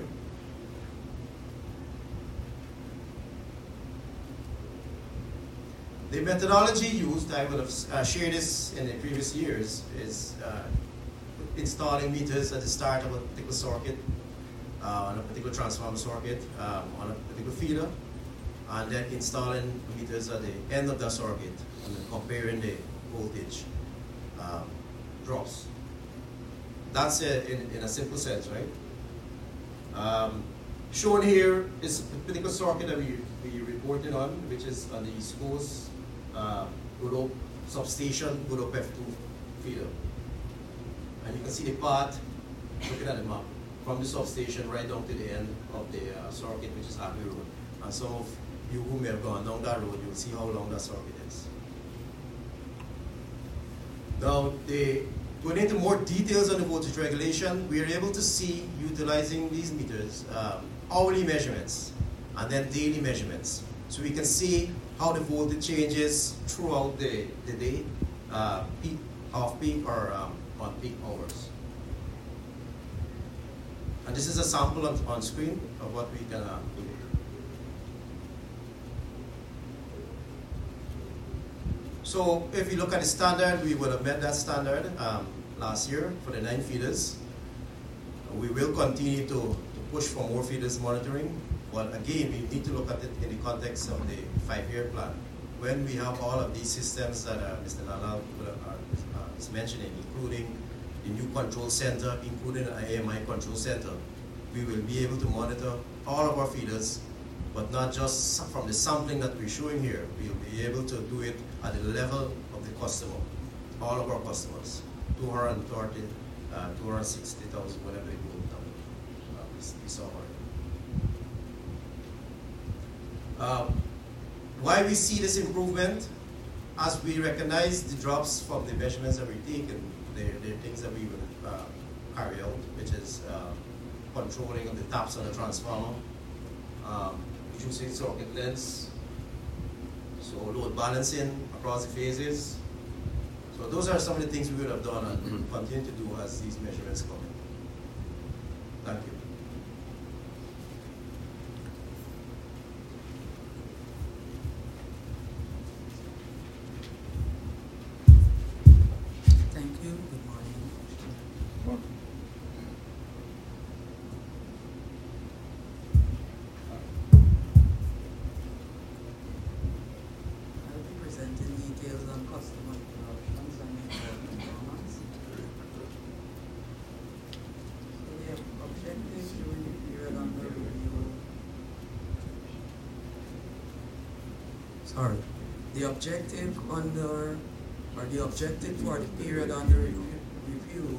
[SPEAKER 7] The methodology used, I would have uh, shared this in the previous years, is uh, installing meters at the start of a particular circuit, uh, on a particular transformer circuit, um, on a particular feeder, and then installing meters at the end of the circuit and then comparing the voltage um, drops. That's it in, in a simple sense, right? Um, shown here is a particular circuit that we, we reported on, which is on the East Coast, uh, Good substation, Good F two feeder. And you can see the path, looking at the map, from the substation right down to the end of the uh, circuit, which is Abbey Road. And some of you who may have gone down that road, you'll see how long that circuit is. Now, the, going into more details on the voltage regulation, we are able to see, utilizing these meters, um, hourly measurements and then daily measurements. So we can see how the voltage changes throughout the, the day, uh, peak, off peak, or um, on peak hours. And this is a sample on, on screen of what we can uh, do. So if we look at the standard, we would have met that standard um, last year for the nine feeders. We will continue to, to push for more feeders monitoring. But again, we need to look at it in the context of the five-year plan. When we have all of these systems that uh, Mister Nalal uh, is mentioning, including the new control center, including an A M I control center, we will be able to monitor all of our feeders, but not just from the sampling that we're showing here. We'll be able to do it at the level of the customer, all of our customers, two hundred thirty, uh, two hundred sixty thousand, whatever it will be. Uh, we, we saw already. Um, why we see this improvement? As we recognize the drops from the measurements that we've taken, they're, they're things that we will uh, carry out, which is uh, controlling of the taps on the transformer, um, reducing circuit lengths, so load balancing across the phases. So those are some of the things we would have done and mm-hmm. continue to do as these measurements come in. Thank you.
[SPEAKER 8] Thank you. Good morning. I'll be presenting details on customer interruptions and network performance. So the objectives during the period under review. Sorry. The objective under or the objective for the period under review, review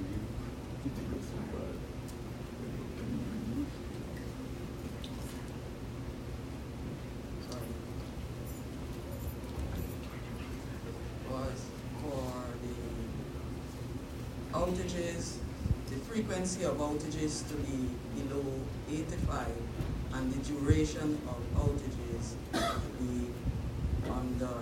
[SPEAKER 8] sorry, was for the outages, the frequency of outages to be below eighty-five and the duration of outages to be under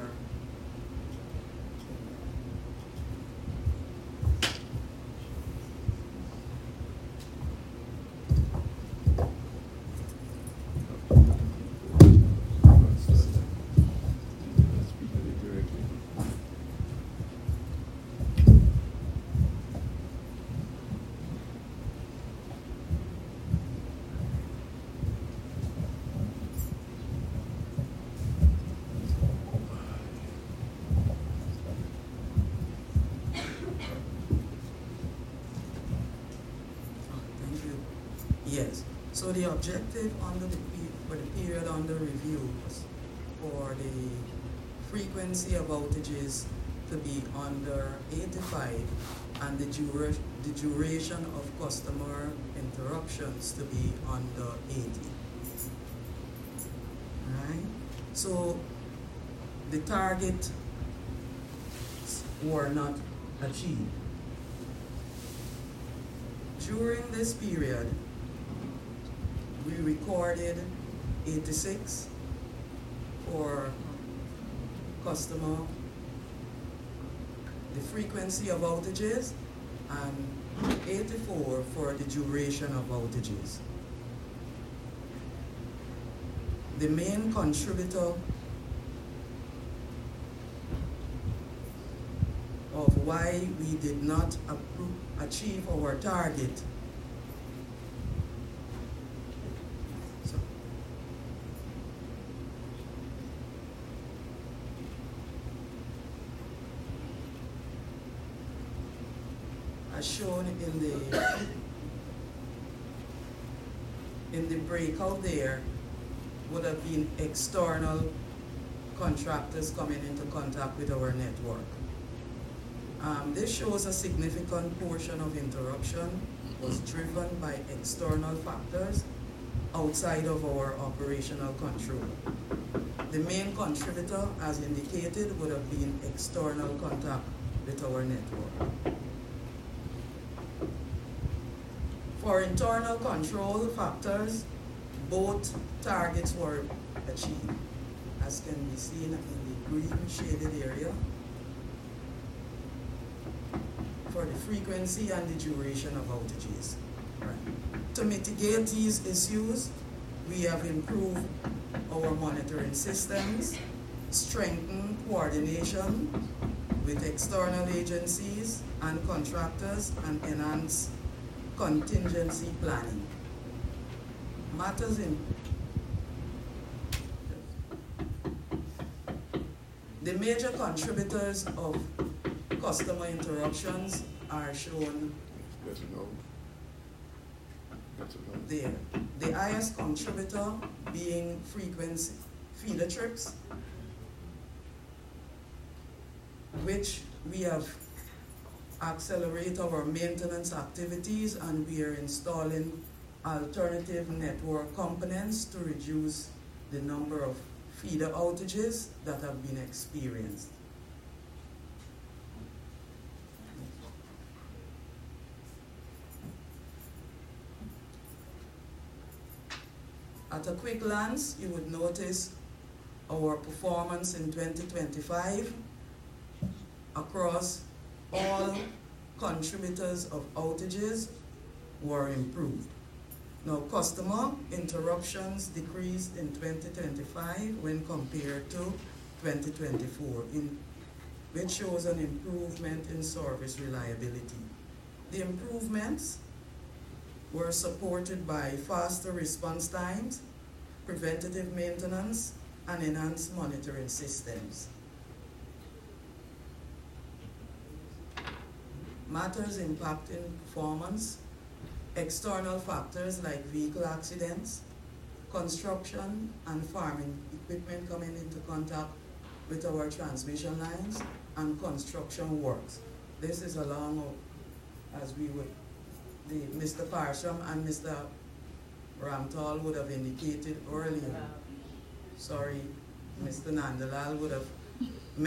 [SPEAKER 8] Yes. So the objective under the pe- for the period under review was for the frequency of outages to be under eighty-five and the, dura- the duration of customer interruptions to be under eighty. Right? So the targets were not achieved. During this period, we recorded eighty-six for customer, the frequency of outages, and eighty-four for the duration of outages. The main contributor of why we did not approve, achieve our target as shown in the in the breakout there would have been external contractors coming into contact with our network. Um, this shows a significant portion of interruption was driven by external factors outside of our operational control. The main contributor, as indicated, would have been external contact with our network. For internal control factors, both targets were achieved, as can be seen in the green shaded area, for the frequency and the duration of outages. Right. To mitigate these issues, we have improved our monitoring systems, strengthened coordination with external agencies and contractors, and enhanced contingency planning. Matters in the major contributors of customer interruptions are shown
[SPEAKER 1] Yes or no? Yes or no?
[SPEAKER 8] there. The highest contributor being frequency feeder trips, which we have accelerate our maintenance activities, and we are installing alternative network components to reduce the number of feeder outages that have been experienced. At a quick glance, you would notice our performance in twenty twenty-five across all contributors of outages were improved. Now, customer interruptions decreased in twenty twenty-five when compared to twenty twenty-four, in, which shows an improvement in service reliability. The improvements were supported by faster response times, preventative maintenance, and enhanced monitoring systems. Matters impacting performance, external factors like vehicle accidents, construction and farming equipment coming into contact with our transmission lines, and construction works. This is along, as we would, the Mister Parsham and Mister Ramtal would have indicated earlier. Sorry, Mister Nandalal would have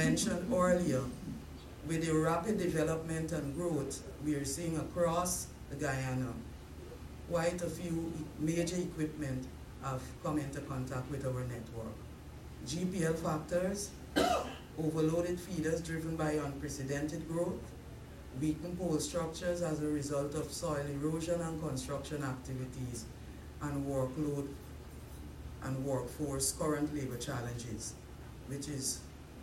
[SPEAKER 8] mentioned earlier. With the rapid development and growth we are seeing across the Guyana, quite a few major equipment have come into contact with our network. G P L factors, overloaded feeders driven by unprecedented growth, weakened pole structures as a result of soil erosion and construction activities, and workload and workforce current labor challenges, which is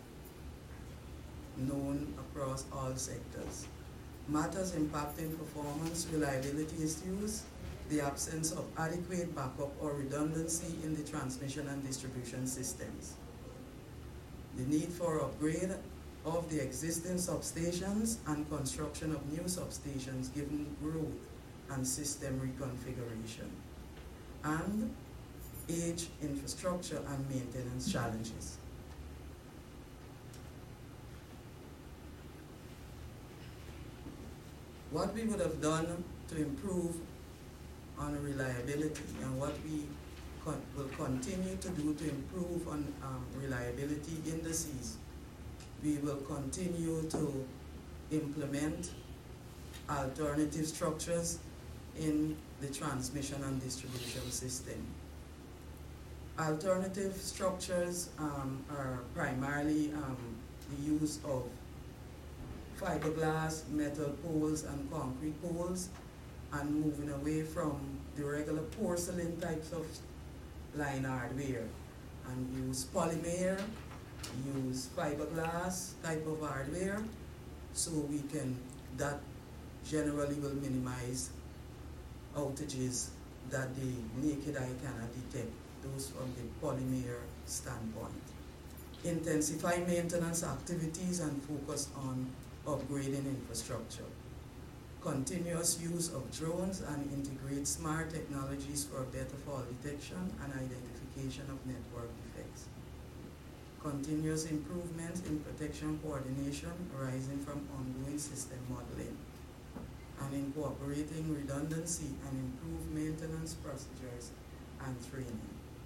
[SPEAKER 8] known across all sectors. Matters impacting performance, reliability issues, the absence of adequate backup or redundancy in the transmission and distribution systems, the need for upgrade of the existing substations and construction of new substations given growth and system reconfiguration, and age, infrastructure, and maintenance challenges. What we would have done to improve on reliability and what we con will continue to do to improve on um, reliability indices, we will continue to implement alternative structures in the transmission and distribution system. Alternative structures um, are primarily um, the use of fiberglass, metal poles, and concrete poles, and moving away from the regular porcelain types of line hardware, and use polymer, use fiberglass type of hardware, so we can, that generally will minimize outages that the naked eye cannot detect, those from the polymer standpoint. Intensify maintenance activities and focus on upgrading infrastructure. Continuous use of drones and integrate smart technologies for better fall detection and identification of network defects. Continuous improvements in protection coordination arising from ongoing system modeling, and incorporating redundancy and improved maintenance procedures and training.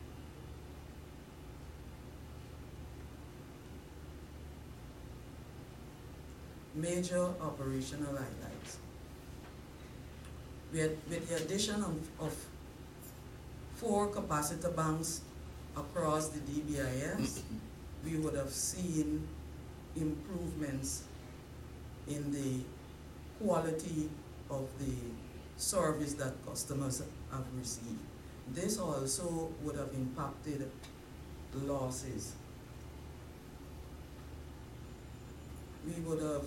[SPEAKER 8] Major operational highlights. With, with the addition of, of four capacitor banks across the D B I S, we would have seen improvements in the quality of the service that customers have received. This also would have impacted losses. We would have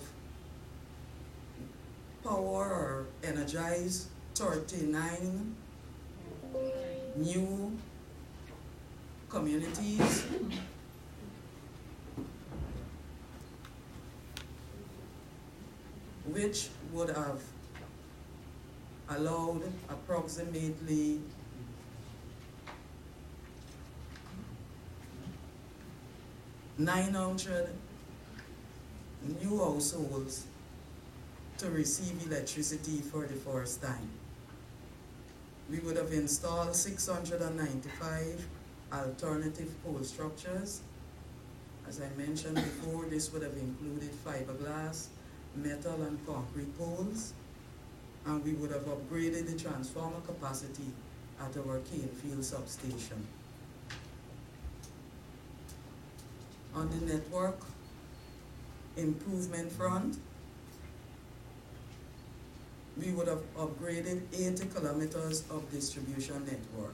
[SPEAKER 8] power or energized thirty-nine new communities, which would have allowed approximately nine hundred new households to receive electricity for the first time. We would have installed six hundred ninety-five alternative pole structures. As I mentioned before, this would have included fiberglass, metal, and concrete poles. And we would have upgraded the transformer capacity at our Canefield substation. On the network improvement front, we would have upgraded eighty kilometers of distribution network.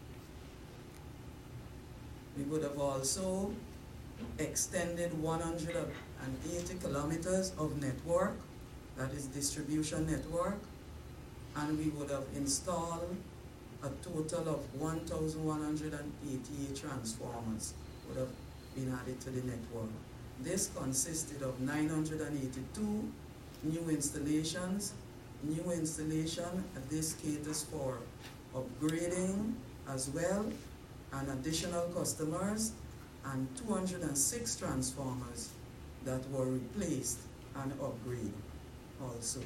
[SPEAKER 8] We would have also extended one hundred eighty kilometers of network, that is distribution network, and we would have installed a total of one thousand one hundred eighty-eight transformers would have been added to the network. This consisted of nine hundred eighty-two new installations. New installation, this caters for upgrading as well, and additional customers, and two hundred six transformers that were replaced and upgraded also.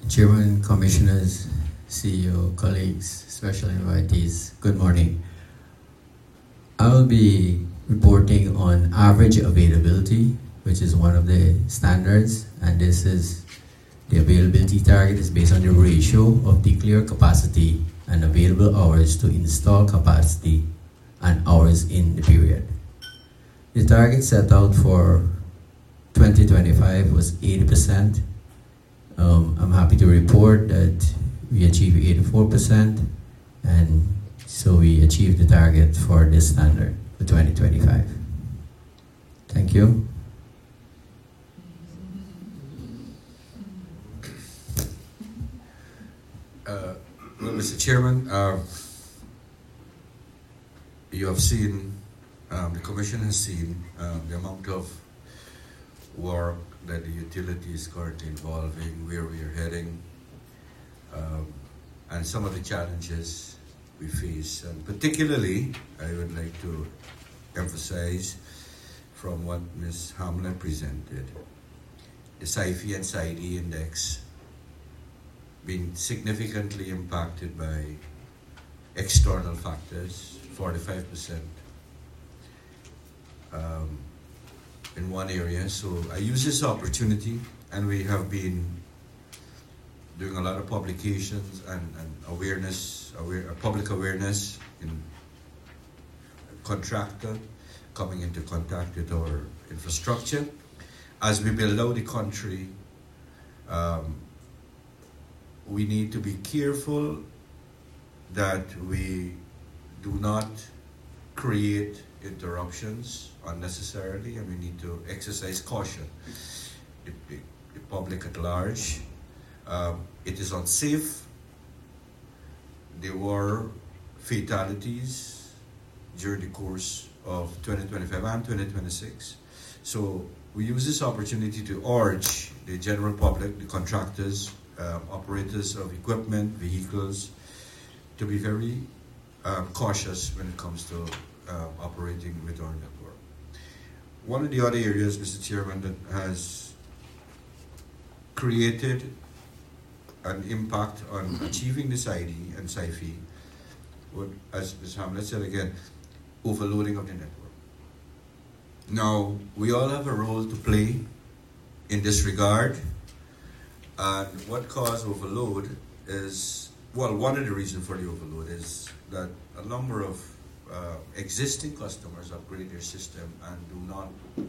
[SPEAKER 9] Chairman, Commissioners, C E O, colleagues, special invitees, good morning. I will be reporting on average availability, which is one of the standards, and this is the availability target is based on the ratio of declared capacity and available hours to install capacity and hours in the period. The target set out for twenty twenty-five was eighty percent. Um, I'm happy to report that we achieved eighty-four percent, and so we achieved the target for this standard for twenty twenty-five. Thank you.
[SPEAKER 5] Uh, well, Mister Chairman, uh, you have seen, um, the Commission has seen um, the amount of work that the utility is currently involving, where we are heading, um, and some of the challenges we face. And particularly, I would like to emphasize from what Miz Hamlin presented, the S I F I and S I D index being significantly impacted by external factors, forty-five percent. Um, in one area. So I use this opportunity, and we have been doing a lot of publications and, and awareness, aware, public awareness in contractor coming into contact with our infrastructure. As we build out the country, um, we need to be careful that we do not create interruptions unnecessarily, and we need to exercise caution. The, the, the public at large, um, it is unsafe. There were fatalities during the course of twenty twenty-five and twenty twenty-six. So we use this opportunity to urge the general public, the contractors, um, operators of equipment, vehicles, to be very um, cautious when it comes to uh, operating with our network. One of the other areas, Mister Chairman, that has created an impact on achieving this I D and S I F I would, as Miz Hamlet said again, overloading of the network. Now, we all have a role to play in this regard, and what caused overload is, well, one of the reasons for the overload is that a number of uh, existing customers upgrade their system and do not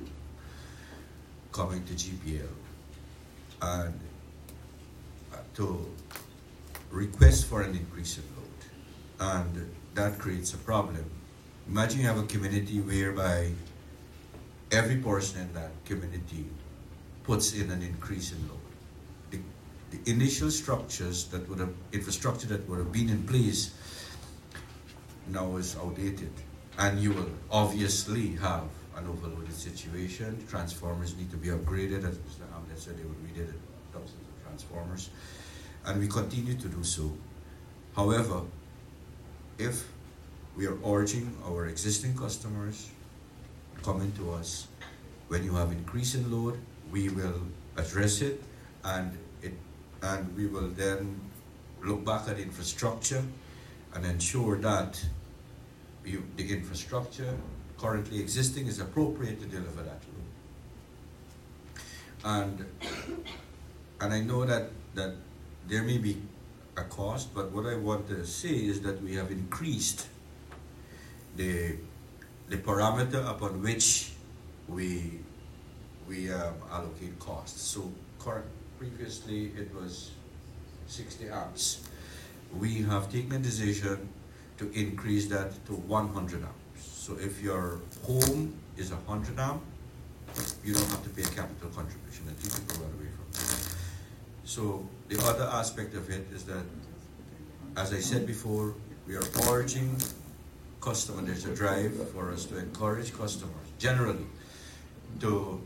[SPEAKER 5] come into G P L and uh, to request for an increase in load, and that creates a problem. Imagine you have a community whereby every person in that community puts in an increase in load. The, the initial structures that would have, infrastructure that would have been in place now is outdated, and you will obviously have an overloaded situation. Transformers need to be upgraded, as Mister Hamlet said, they would we did thousands of transformers, and we continue to do so. However, if we are urging our existing customers coming to us, when you have increase in load, we will address it, and it and we will then look back at infrastructure and ensure that you, the infrastructure currently existing is appropriate to deliver that load. And and I know that that there may be a cost, but what I want to say is that we have increased the the parameter upon which we we um, allocate costs. So current, previously it was sixty amps. We have taken a decision to increase that to one hundred amps. So if your home is one hundred amp, you don't have to pay a capital contribution that you can run away from. So the other aspect of it is that, as I said before, we are urging customers, there's a drive for us to encourage customers generally to,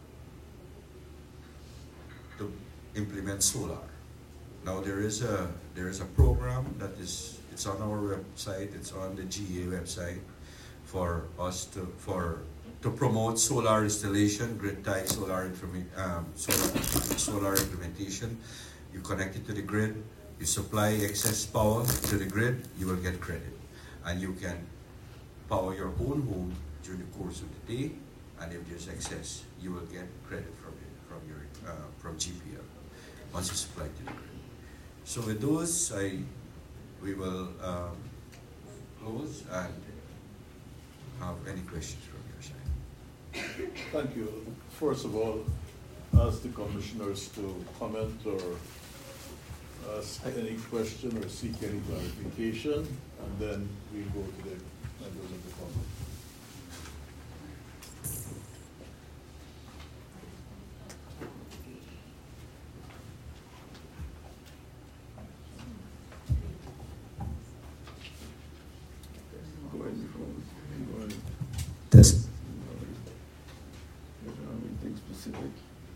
[SPEAKER 5] to implement solar. Now there is a there is a program that is it's on our website, it's on the G A website for us to for to promote solar installation, grid tie solar, um, solar solar implementation. you connect it to the grid, you supply excess power to the grid, you will get credit. And you can power your own home during the course of the day, and if there's excess, you will get credit from it, from your uh, from G P L once you supply to the grid. So with those, I we will um, close and have any questions from your side.
[SPEAKER 3] Thank you. First of all, ask the commissioners to comment or ask any question or seek any clarification, and then we go to the members of the public.
[SPEAKER 9] This.
[SPEAKER 10] Anything specific?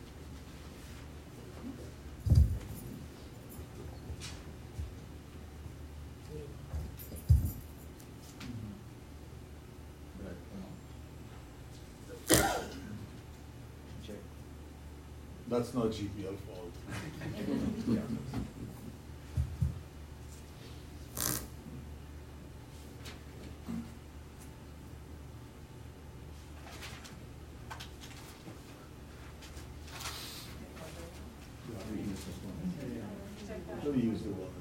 [SPEAKER 3] That's not G P L fault. Let me use the one.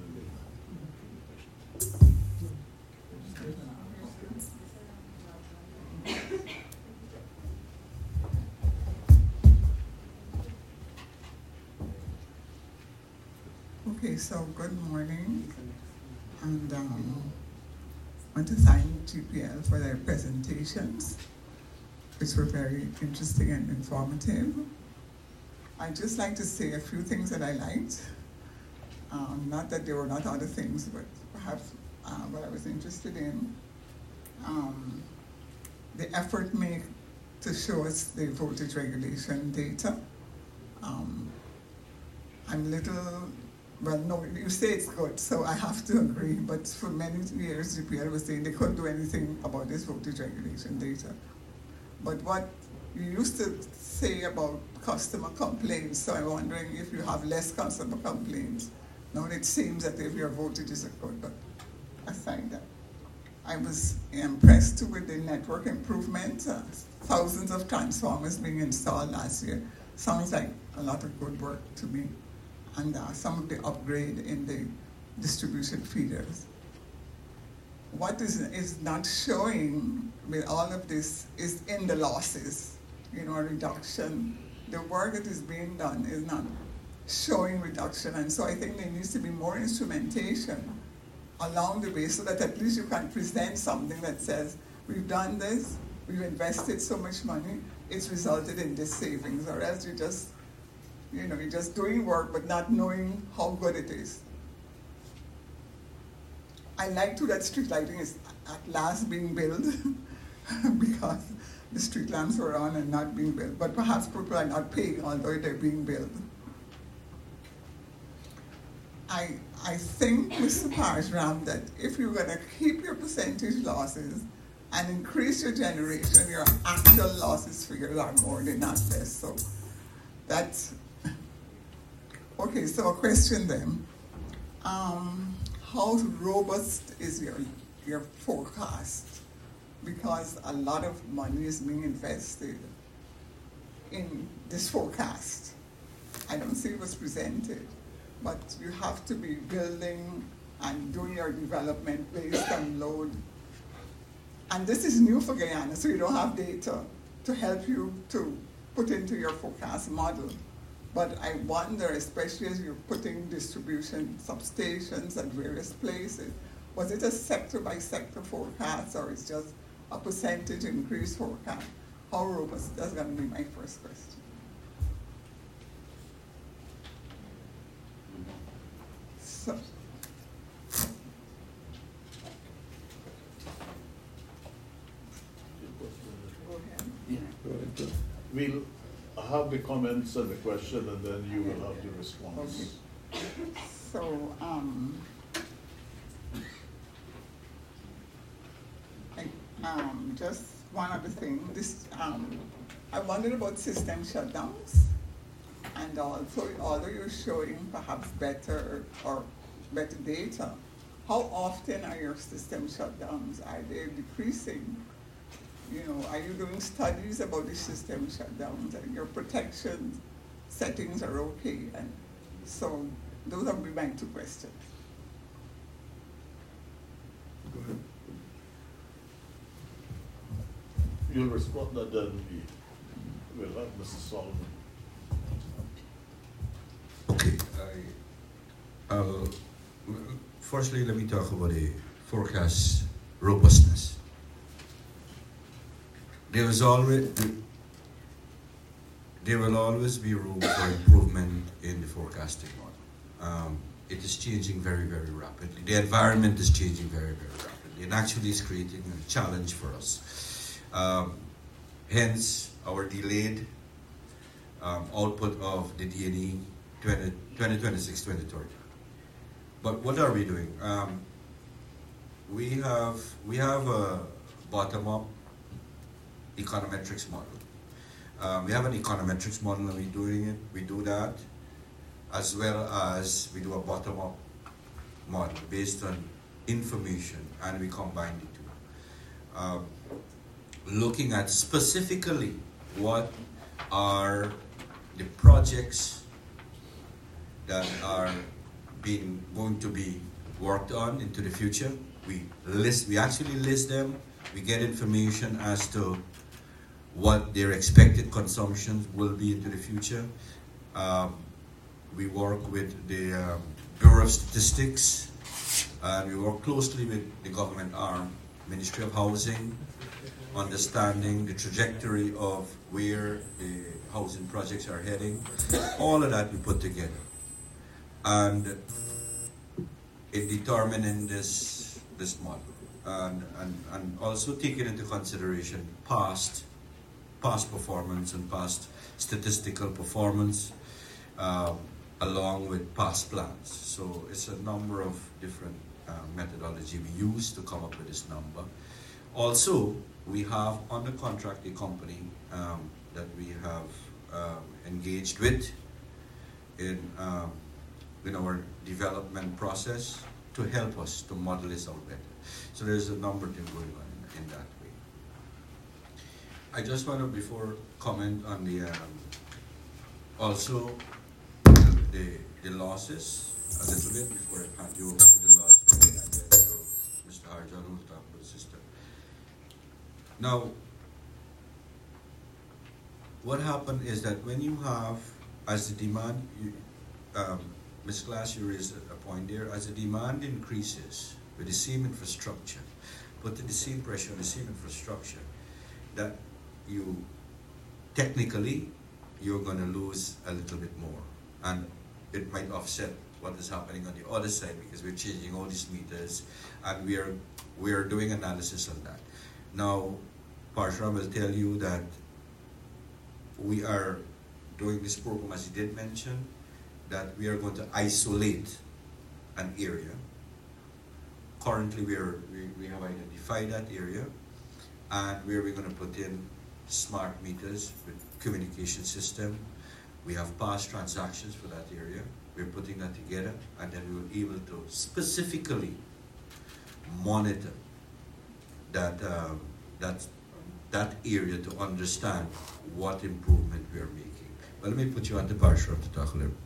[SPEAKER 10] Okay, so good morning, and um, I want to thank G P L for their presentations, which were very interesting and informative. I'd just like to say a few things that I liked. Um, not that there were not other things, but perhaps uh, what I was interested in. Um, the effort made to show us the voltage regulation data. Um, I'm little, well, no, you say it's good, so I have to agree, but for many years, G P L was saying they couldn't do anything about this voltage regulation data. But what you used to say about customer complaints, so I'm wondering if you have less customer complaints. Now it seems that if your voltage is good, but aside that, I was impressed too with the network improvement. Uh, thousands of transformers being installed last year. Sounds like a lot of good work to me. And uh, some of the upgrade in the distribution feeders. What is, is not showing with all of this is in the losses, you know, reduction. The work that is being done is not showing reduction, and so I think there needs to be more instrumentation along the way so that at least you can present something that says, we've done this, we've invested so much money, it's resulted in this savings, or else you just, you know, you're just doing work but not knowing how good it is. I like too that street lighting is at last being built because the street lamps were on and not being built, but perhaps people are not paying although they're being built. I, I think, Mister Parashram, that if you're going to keep your percentage losses and increase your generation, your actual losses figures are more than not less. So that's, okay, so a question then. Um, how robust is your, your forecast? Because a lot of money is being invested in this forecast. I don't see it was presented. But you have to be building and doing your development based on load. And this is new for Guyana, so you don't have data to help you to put into your forecast model. But I wonder, especially as you're putting distribution substations at various places, was it a sector by sector forecast, or it's just a percentage increase forecast? How robust? That's going to be my first question. So,
[SPEAKER 3] we'll have the comments and the question, and then you will have the response.
[SPEAKER 10] Okay. So, um, I, um, just one other thing. This, um, I wondered about system shutdowns, and And also, although you're showing perhaps better or better data, how often are your system shutdowns? Are they decreasing? You know, are you doing studies about the system shutdowns and your protection settings are okay? And so those would be my two questions.
[SPEAKER 3] Go ahead. You'll respond that then we will have Mister Solomon.
[SPEAKER 5] Okay. I, I'll, firstly, let me talk about the forecast robustness. There is always there will always be room for improvement in the forecasting model. Um, it is changing very, very rapidly. The environment is changing very, very rapidly, and actually is creating a challenge for us. Um, hence, our delayed um, output of the D N E twenty twenty-six twenty thirty. But what are we doing? Um, we have we have a bottom-up econometrics model. Um, we have an econometrics model and we're doing it. We do that as well as we do a bottom-up model based on information, and we combine the two. Um, looking at specifically what are the projects that are being going to be worked on into the future. We list. We actually list them. We get information as to what their expected consumption will be into the future. Um, we work with the um, Bureau of Statistics, and we work closely with the government arm, Ministry of Housing, understanding the trajectory of where the housing projects are heading. All of that we put together. And in determining this this model, and, and, and also taking into consideration past past performance and past statistical performance, um, along with past plans. So it's a number of different uh, methodology we use to come up with this number. Also, we have under contract a company um, that we have um, engaged with in um, in our development process to help us to model this out better. So there's a number of things going on in, in that way. I just want to, before comment on the, um, also the, the losses a little bit before I hand you over to the losses and then to Mister Harjon who will talk about the system. Now, what happened is that when you have, as the demand, you, um, Miz Glass, you raised a point there, as the demand increases with the same infrastructure, putting the same pressure on the same infrastructure, that you, technically, you're going to lose a little bit more. And it might offset what is happening on the other side because we're changing all these meters and we are, we are doing analysis on that. Now, Parshram will tell you that we are doing this program, as he did mention, that we are going to isolate an area. Currently, we, are, we, we have identified that area, and where we're going to put in smart meters with communication system. We have past transactions for that area. We're putting that together, and then we will be able to specifically monitor that um, that that area to understand what improvement we are making. Well, let me put you on the Parshram to talk a little.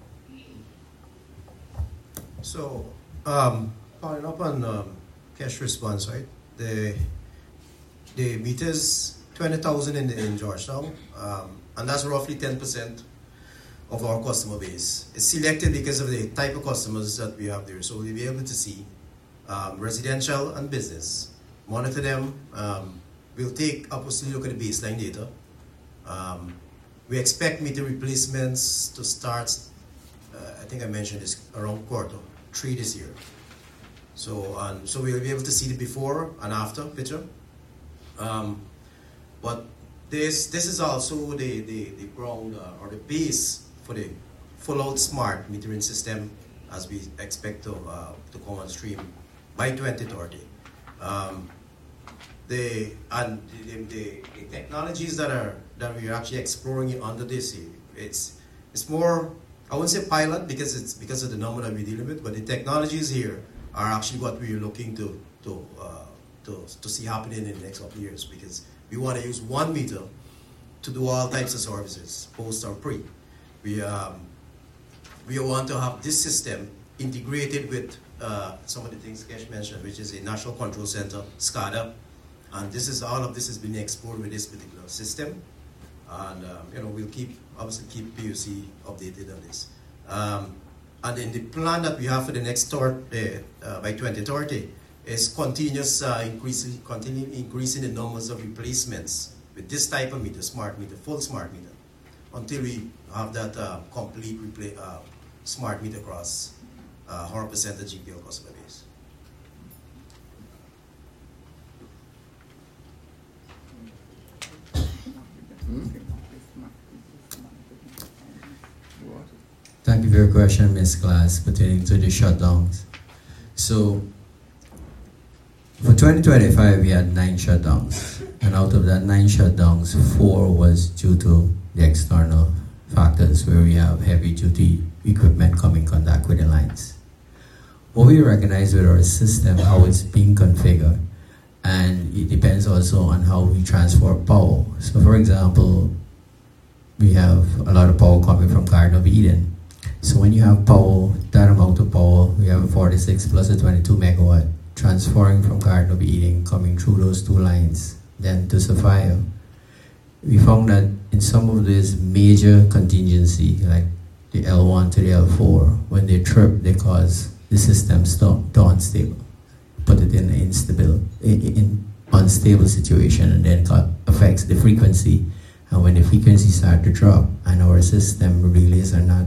[SPEAKER 7] So, um, following up on um, cash response, right? The the meters twenty thousand in in Georgetown, um, and that's roughly ten percent of our customer base. It's selected because of the type of customers that we have there. So we'll be able to see um, residential and business, monitor them. Um, we'll take obviously look at the baseline data. Um, we expect meter replacements to start. Uh, I think I mentioned this around quarter three this year. So um, so we'll be able to see the before and after picture. Um, but this this is also the the, the ground uh, or the base for the full out smart metering system as we expect to uh, to come on stream by twenty thirty. Um, the and the, the, the technologies that are that we are actually exploring under this, it's it's more, I wouldn't say pilot because it's because of the number that we're dealing with, but the technologies here are actually what we're looking to to uh, to, to see happening in the next couple of years, because we want to use one meter to do all types of services, post or pre. We um, we want to have this system integrated with uh, some of the things Kesh mentioned, which is a National Control Center, SCADA, and this is all of this is being explored with this particular system, and um, you know we'll keep obviously keep P U C updated on this. Um, and then the plan that we have for the next third, uh, uh, by twenty thirty is continuous uh, increasing, continue increasing the numbers of replacements with this type of meter, smart meter, full smart meter, until we have that uh, complete replay, uh, smart meter across uh, one hundred percent of G P L customer base.
[SPEAKER 9] Thank you for your question, Miz Glass, pertaining to the shutdowns. So, for twenty twenty-five, we had nine shutdowns, and out of that nine shutdowns, four was due to the external factors, where we have heavy-duty equipment coming in contact with the lines. What we recognize with our system, how it's being configured, and it depends also on how we transfer power. So, for example, we have a lot of power coming from Garden of Eden. So when you have power, that amount of power, we have a forty-six plus a twenty-two megawatt, transferring from Garden of Eden, coming through those two lines, then to Sophia. We found that in some of these major contingency, like the L one to the L four, when they trip, they cause the system stop, to unstable, put it in an instable, in, in unstable situation, and then affects the frequency. And when the frequency starts to drop, and our system relays are not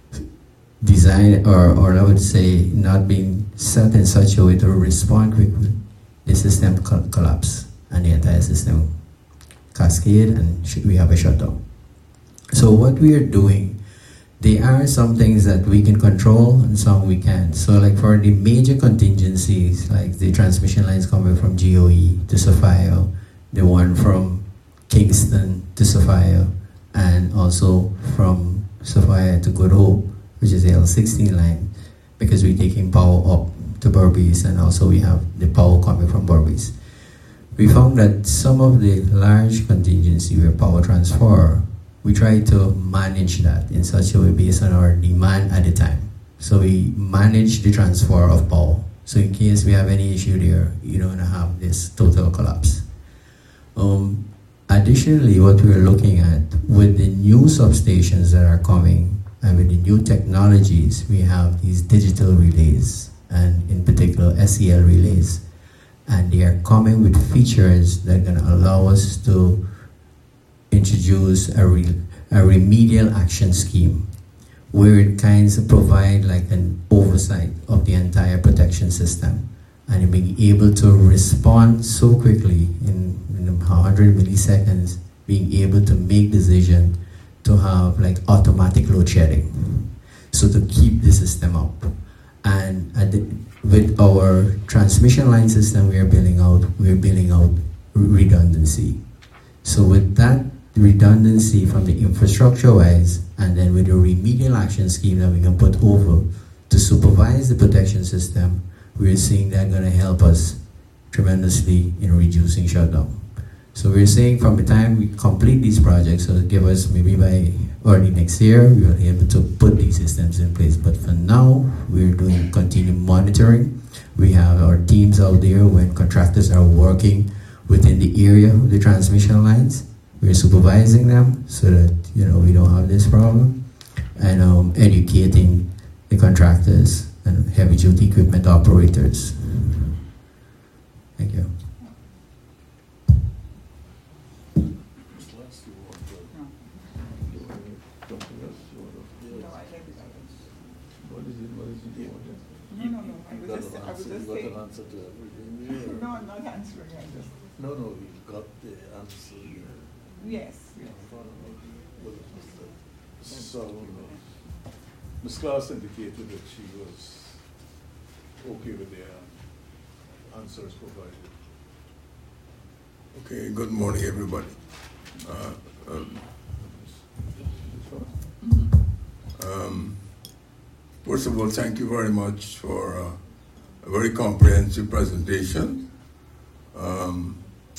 [SPEAKER 9] designed, or, or I would say not being set in such a way to respond quickly, the system co collapse and the entire system cascade, and we have a shutdown. So what we are doing, there are some things that we can control and some we can't. So like for the major contingencies, like the transmission lines coming from G O E to Sophia, the one from Kingston to Sophia, and also from Sophia to Good Hope, which is the L sixteen line, because we're taking power up to Berbice, and also we have the power coming from Berbice. We found that some of the large contingency where power transfer, we try to manage that in such a way based on our demand at the time. So we manage the transfer of power. So in case we have any issue there, you don't have this total collapse. Um, additionally, what we're looking at with the new substations that are coming, and with the new technologies, we have these digital relays, and in particular S E L relays. And they are coming with features that are going to allow us to introduce a, re a remedial action scheme, where it kinds of provide like an oversight of the entire protection system, and being able to respond so quickly in, in one hundred milliseconds, being able to make decisions to have like automatic load shedding, so to keep the system up. And at the, with our transmission line system we are building out, we are building out redundancy. So with that redundancy from the infrastructure wise, and then with the remedial action scheme that we can put over to supervise the protection system, we're seeing that going to help us tremendously in reducing shutdown. So we're saying from the time we complete these projects, so give us maybe by early next year, we will be able to put these systems in place. But for now, we're doing continued monitoring. We have our teams out there when contractors are working within the area of the transmission lines. We're supervising them so that, you know, we don't have this problem, and um, educating the contractors and heavy duty equipment operators. Thank you.
[SPEAKER 10] No, no, no. I was just, I was just saying.
[SPEAKER 3] Answer to everything.
[SPEAKER 10] No, I'm not answering. I just.
[SPEAKER 3] No, no, we've got the answer.
[SPEAKER 10] Yes. Yes.
[SPEAKER 3] So, Miz Glass indicated that she was okay with the uh, answers provided.
[SPEAKER 11] Okay, good morning, everybody. Uh, um, Um, first of all, thank you very much for uh, a very comprehensive presentation. Um,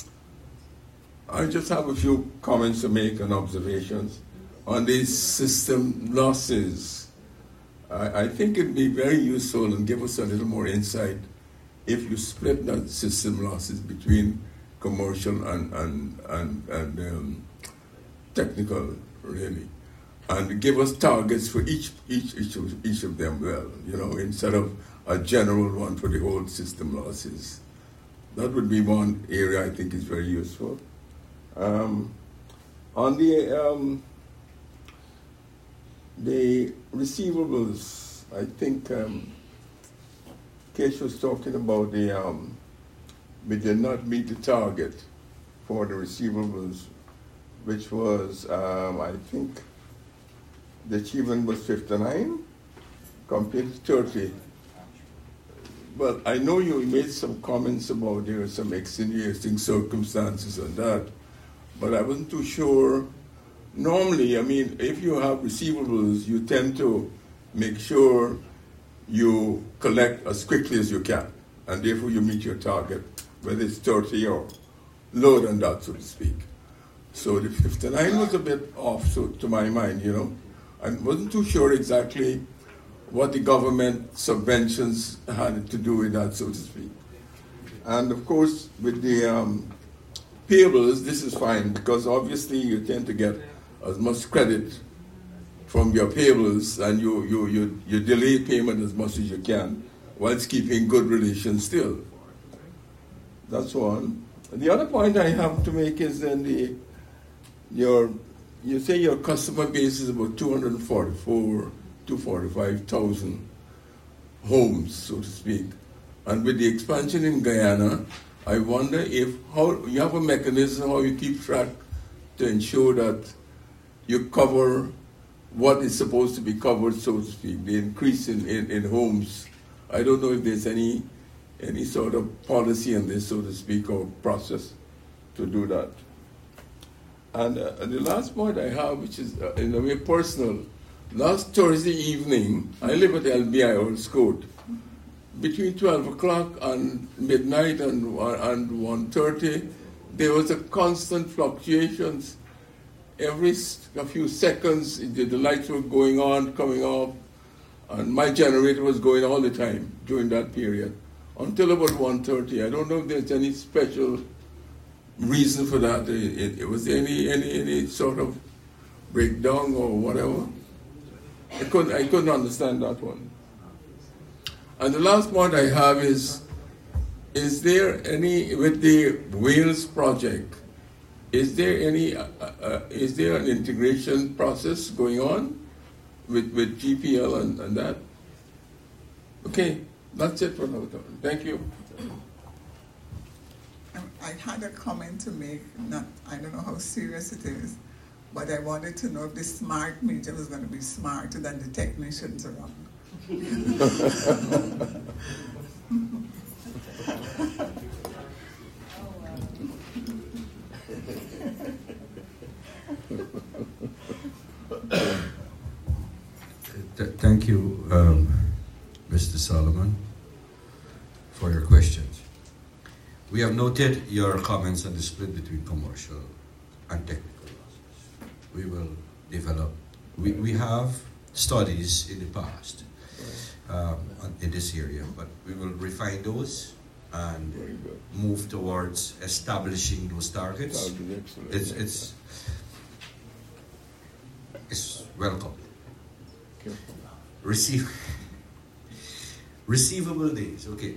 [SPEAKER 11] I just have a few comments to make and observations on these system losses. I, I think it'd be very useful and give us a little more insight if you split that system losses between commercial and, and, and, and um, technical, really, and give us targets for each, each, each, of, each of them, well, you know, instead of a general one for the whole system losses. That would be one area I think is very useful. Um, on the um, the receivables, I think um, Kesh was talking about the um, we did not meet the target for the receivables, which was um, I think the achievement was fifty-nine compared to thirty. Well, I know you made some comments about there are some extenuating circumstances on that, but I wasn't too sure. Normally, I mean, if you have receivables, you tend to make sure you collect as quickly as you can, and therefore you meet your target, whether it's thirty or lower than that, so to speak. So the fifty-nine was a bit off, so to my mind, you know. I wasn't too sure exactly what the government subventions had to do with that, so to speak. And of course, with the um, payables, this is fine, because obviously you tend to get as much credit from your payables, and you, you, you, you delay payment as much as you can, whilst keeping good relations still. That's one. The other point I have to make is then the, your, you say your customer base is about two hundred forty-four, two hundred forty-five thousand homes, so to speak. And with the expansion in Guyana, I wonder if how you have a mechanism how you keep track to ensure that you cover what is supposed to be covered, so to speak, the increase in, in, in homes. I don't know if there's any any sort of policy in this, so to speak, or process to do that. And, uh, and the last point I have, which is uh, in a way personal, last Thursday evening, I live at L B I Old Scout. Between twelve o'clock and midnight and, and one thirty, there was a constant fluctuations. Every a few seconds, the, the lights were going on, coming off, and my generator was going all the time during that period, until about one thirty. I don't know if there's any special reason for that. It, it, was there any, any, any sort of breakdown or whatever? I couldn't, I couldn't understand that one. And the last point I have is, is there any, with the Wales project, is there any, uh, uh, is there an integration process going on with, with G P L and, and that? Okay, that's it for now. Thank you.
[SPEAKER 10] I had a comment to make, not, I don't know how serious it is, but I wanted to know if the smart meter was going to be smarter than the technicians around.
[SPEAKER 5] Th- thank you, um, Mister Solomon, for your questions. We have noted your comments on the split between commercial and technical losses. We will develop, we, we have studies in the past um, in this area, but we will refine those and move towards establishing those targets. It's, it's, it's welcome. Receive, receivable days, okay.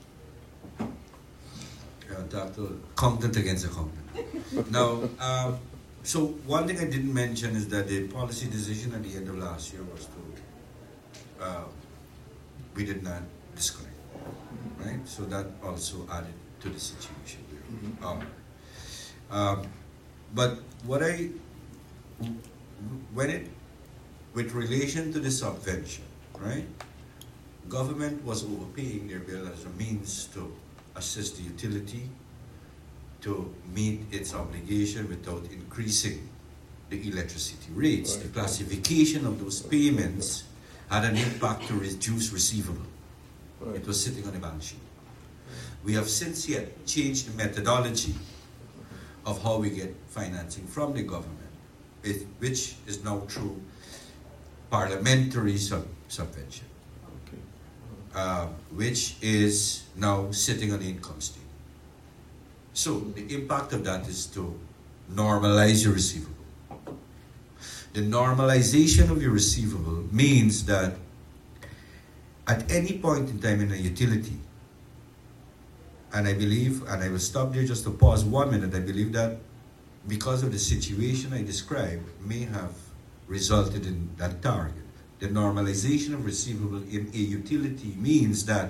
[SPEAKER 5] Content against a content. Now, um, so one thing I didn't mention is that the policy decision at the end of last year was to, uh, we did not disconnect, right? So that also added to the situation we are. Um, but what I, when it, with relation to the subvention, right? Government was overpaying their bill as a means to assist the utility to meet its obligation without increasing the electricity rates.
[SPEAKER 11] Right.
[SPEAKER 5] The classification of those payments had an impact to reduce receivable.
[SPEAKER 11] Right.
[SPEAKER 5] It was sitting on the balance sheet. We have since yet changed the methodology of how we get financing from the government, it, which is now through parliamentary sub subvention,
[SPEAKER 11] Okay.
[SPEAKER 5] uh, which is now sitting on the income statement. So the impact of that is to normalize your receivable. The normalization of your receivable means that at any point in time in a utility, and I believe, and I will stop there just to pause one minute, I believe that because of the situation I described may have resulted in that target. The normalization of receivable in a utility means that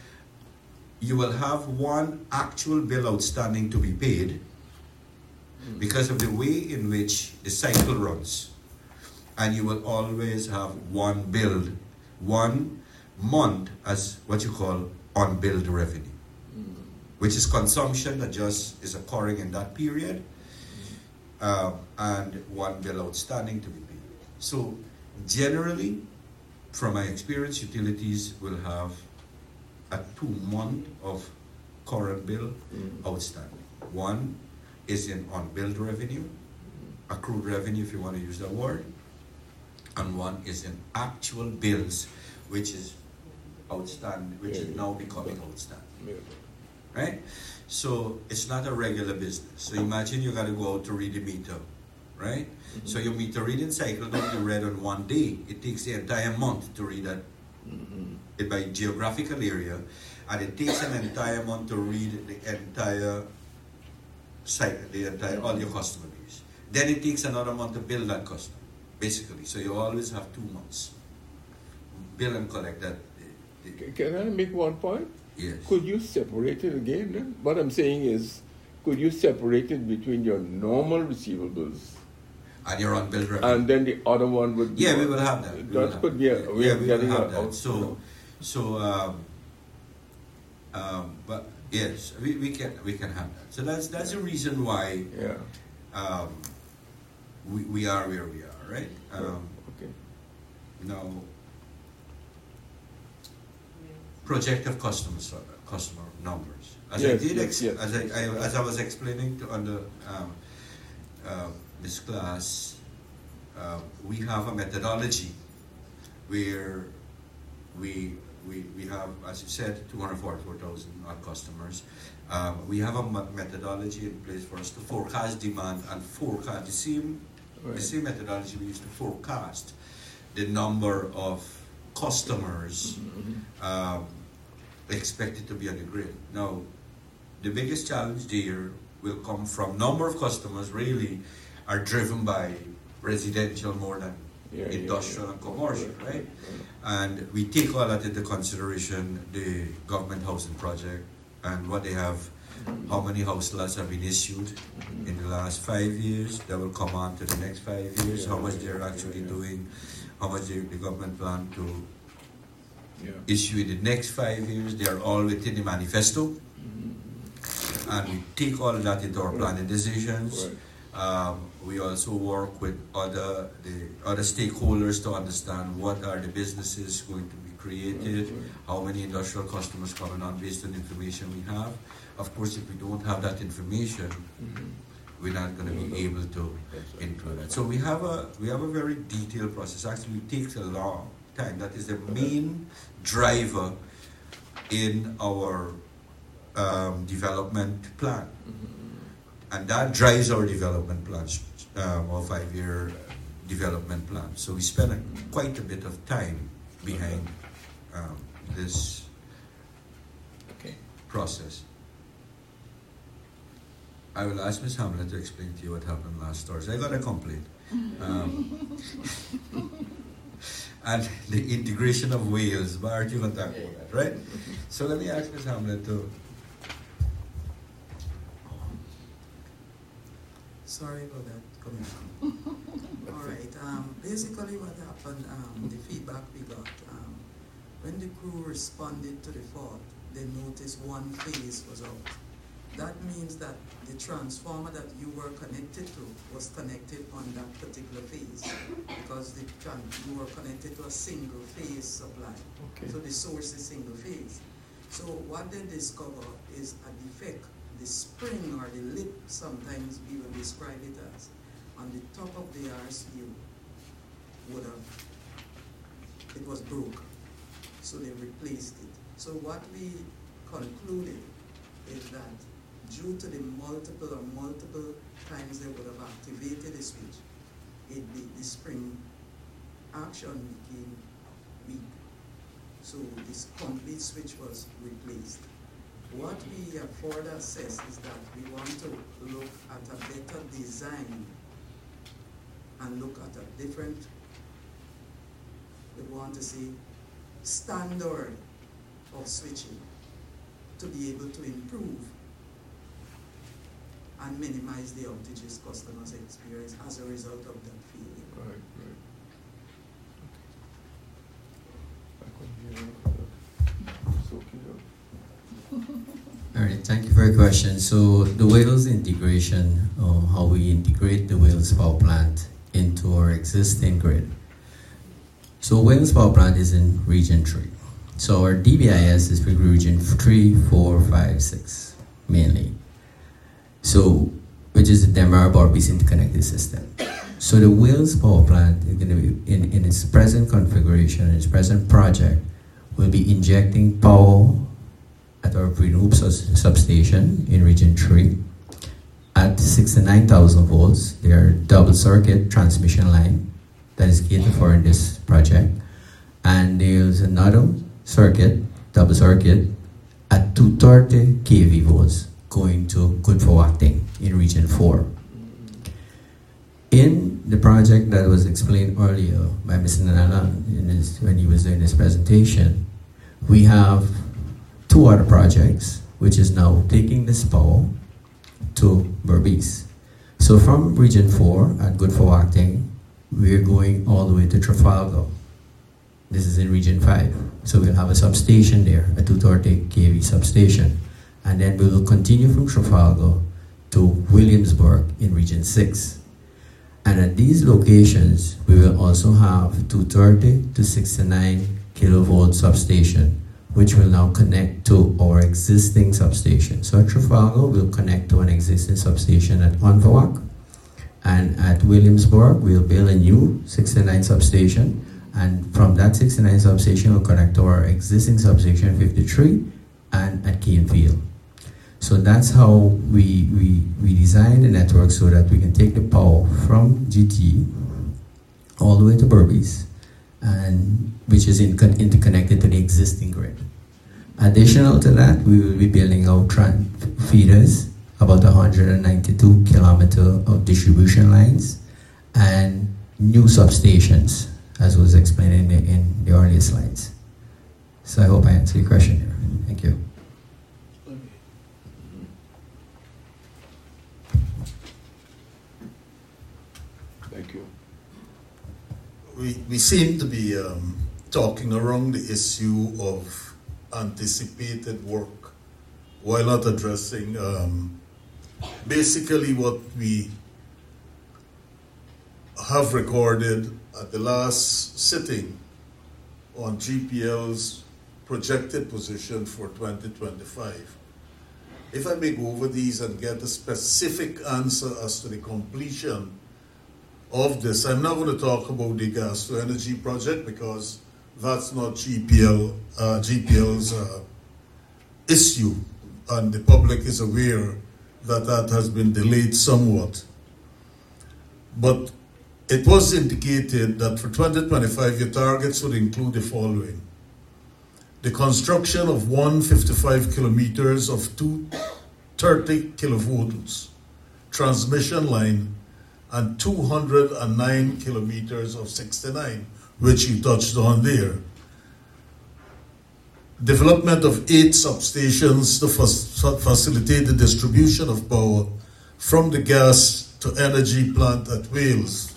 [SPEAKER 5] you will have one actual bill outstanding to be paid because of the way in which the cycle runs. And you will always have one bill, one month as what you call unbilled revenue, which is consumption that just is occurring in that period, uh, and one bill outstanding to be paid. So generally, from my experience, utilities will have a two month of current bill mm. outstanding. One is in unbilled revenue, accrued revenue if you want to use that word, and one is in actual bills, which is outstanding, which yeah, is now becoming yeah. outstanding. Yeah. Right? So it's not a regular business. So imagine you got to go out to read the meter, right? Mm-hmm. So your meter reading cycle don't be read on one day. It takes the entire month to read that mm-hmm. it by geographical area, and it takes an entire month to read the entire cycle, the entire all your customer base. Then it takes another month to bill that customer, basically. So you always have two months. Bill and collect that.
[SPEAKER 11] Can I make one point?
[SPEAKER 5] Yes.
[SPEAKER 11] Could you separate it again then? What I'm saying is, could you separate it between your normal receivables
[SPEAKER 5] and your unbilled revenue?
[SPEAKER 11] And then the other one would be...
[SPEAKER 5] Yeah, we will have that. We
[SPEAKER 11] that
[SPEAKER 5] have
[SPEAKER 11] could
[SPEAKER 5] that.
[SPEAKER 11] be a way
[SPEAKER 5] yeah,
[SPEAKER 11] of
[SPEAKER 5] we
[SPEAKER 11] getting
[SPEAKER 5] will have
[SPEAKER 11] it
[SPEAKER 5] that.
[SPEAKER 11] out.
[SPEAKER 5] So,
[SPEAKER 11] you know.
[SPEAKER 5] so um, um, but yes, we, we can we can have that. So that's that's the reason why
[SPEAKER 11] yeah.
[SPEAKER 5] um, we, we are where we are, right? Um,
[SPEAKER 11] okay.
[SPEAKER 5] Now, projected customer customer numbers. As
[SPEAKER 11] yes,
[SPEAKER 5] I did,
[SPEAKER 11] yes,
[SPEAKER 5] ex
[SPEAKER 11] yes.
[SPEAKER 5] as I, I as I was explaining to on the um, uh, this class, uh, we have a methodology where we we we have, as you said, two hundred forty-four thousand odd customers. Um, we have a methodology in place for us to forecast demand and forecast the same right. the same methodology we use to forecast the number of customers mm-hmm. um, expected to be on the grid. Now, the biggest challenge there will come from number of customers really are driven by residential more than yeah, industrial yeah, yeah. and commercial, right? right? right? And we take all that into consideration, the government housing project and what they have, mm-hmm. how many house lots have been issued mm-hmm. in the last five years, that will come on to the next five years, yeah, how much they're actually yeah, yeah. doing, how much the, the government plan to yeah. issue in the next five years. They are all within the manifesto. Mm-hmm. And we take all of that into our planning decisions. Right. Um, we also work with other the other stakeholders to understand what are the businesses going to be created, right. how many industrial customers coming on based on the information we have. Of course, if we don't have that information, mm-hmm. we're not going to be able to include that. So we have a we have a very detailed process. Actually, it takes a long time. That is the main driver in our um, development plan, and that drives our development plans, um, our five-year development plan. So we spend a, quite a bit of time behind um, this okay. process. I will ask Miz Hamlet to explain to you what happened last Thursday. I got a complaint. Um, and the integration of Wales, but aren't you going to talk about that, right? So let me ask Miz Hamlet to...
[SPEAKER 8] Sorry about that, Commissioner. All right, um, basically what happened, um, the feedback we got, um, when the crew responded to the fault, they noticed one phase was out. that means that the transformer that you were connected to was connected on that particular phase, because the you were connected to a single phase supply.
[SPEAKER 2] Okay.
[SPEAKER 8] So the source is single phase. So what they discover is a defect. The spring or the lip, sometimes we will describe it as, on the top of the R C U would have, it was broke. So they replaced it. So what we concluded is that due to the multiple or multiple times they would have activated the switch, it, the, the spring action became weak. So this complete switch was replaced. What we have further assessed is that we want to look at a better design and look at a different, we want to see standard of switching to be able to improve and minimize the outages customers experience as a result of that failure.
[SPEAKER 11] Right, right.
[SPEAKER 9] All right, thank you for your question. So the Wales integration, uh, how we integrate the Wales power plant into our existing grid. So Wales power plant is in region three. So our D B I S is for region three, four, five, six, mainly. So, which is the Demerara-Berbice interconnected system. So the Wales power plant is going to be, in, in its present configuration, in its present project, will be injecting power at our Greenhoop substation in region three at sixty-nine thousand volts. They are double circuit transmission line that is catered for in this project. And there's another circuit, double circuit, at two hundred thirty k V volts going to Good for Acting in region four. In the project that was explained earlier by Mister Nanalan in his, when he was doing his presentation, we have two other projects which is now taking this power to Berbice. So from region four at Good for Acting, we're going all the way to Trafalgar. This is in region five. So we'll have a substation there, a two hundred thirty k V substation. And then we will continue from Trafalgar to Williamsburg in region six. And at these locations, we will also have two thirty to sixty-nine kilovolt substation, which will now connect to our existing substation. So at Trafalgar, we'll connect to an existing substation at Onvawak. And at Williamsburg, we'll build a new sixty-nine substation. And from that sixty-nine substation, we'll connect to our existing substation fifty-three and at Canefield. So that's how we, we, we design the network so that we can take the power from G T all the way to Berbice, and which is in, interconnected to the existing grid. Additional to that, we will be building out feeders, about one hundred ninety-two kilometers of distribution lines, and new substations, as was explained in the, in the earlier slides. So I hope I answered your question here. Thank you.
[SPEAKER 11] Thank you.
[SPEAKER 3] We, we seem to be um, talking around the issue of anticipated work while not addressing um, basically what we have recorded at the last sitting on G P L's projected position for twenty twenty-five. If I may go over these and get a specific answer as to the completion of this. I'm not going to talk about the gas to energy project because that's not G P L, uh, G P L's uh, issue, and the public is aware that that has been delayed somewhat. But it was indicated that for twenty twenty-five, your targets would include the following: the construction of one hundred fifty-five kilometers of two hundred thirty kilovolts transmission line and two hundred nine kilometers of sixty-nine, which you touched on there. Development of eight substations to facilitate the distribution of power from the gas to energy plant at Wales.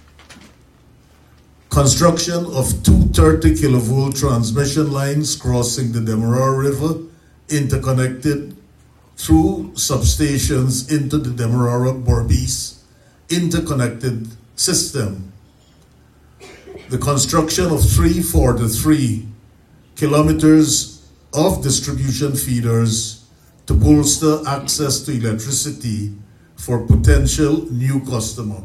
[SPEAKER 3] Construction of two hundred thirty kilovolt transmission lines crossing the Demerara River, interconnected through substations into the Demerara Berbice interconnected system. The construction of three hundred forty-three kilometers of distribution feeders to bolster access to electricity for potential new customer.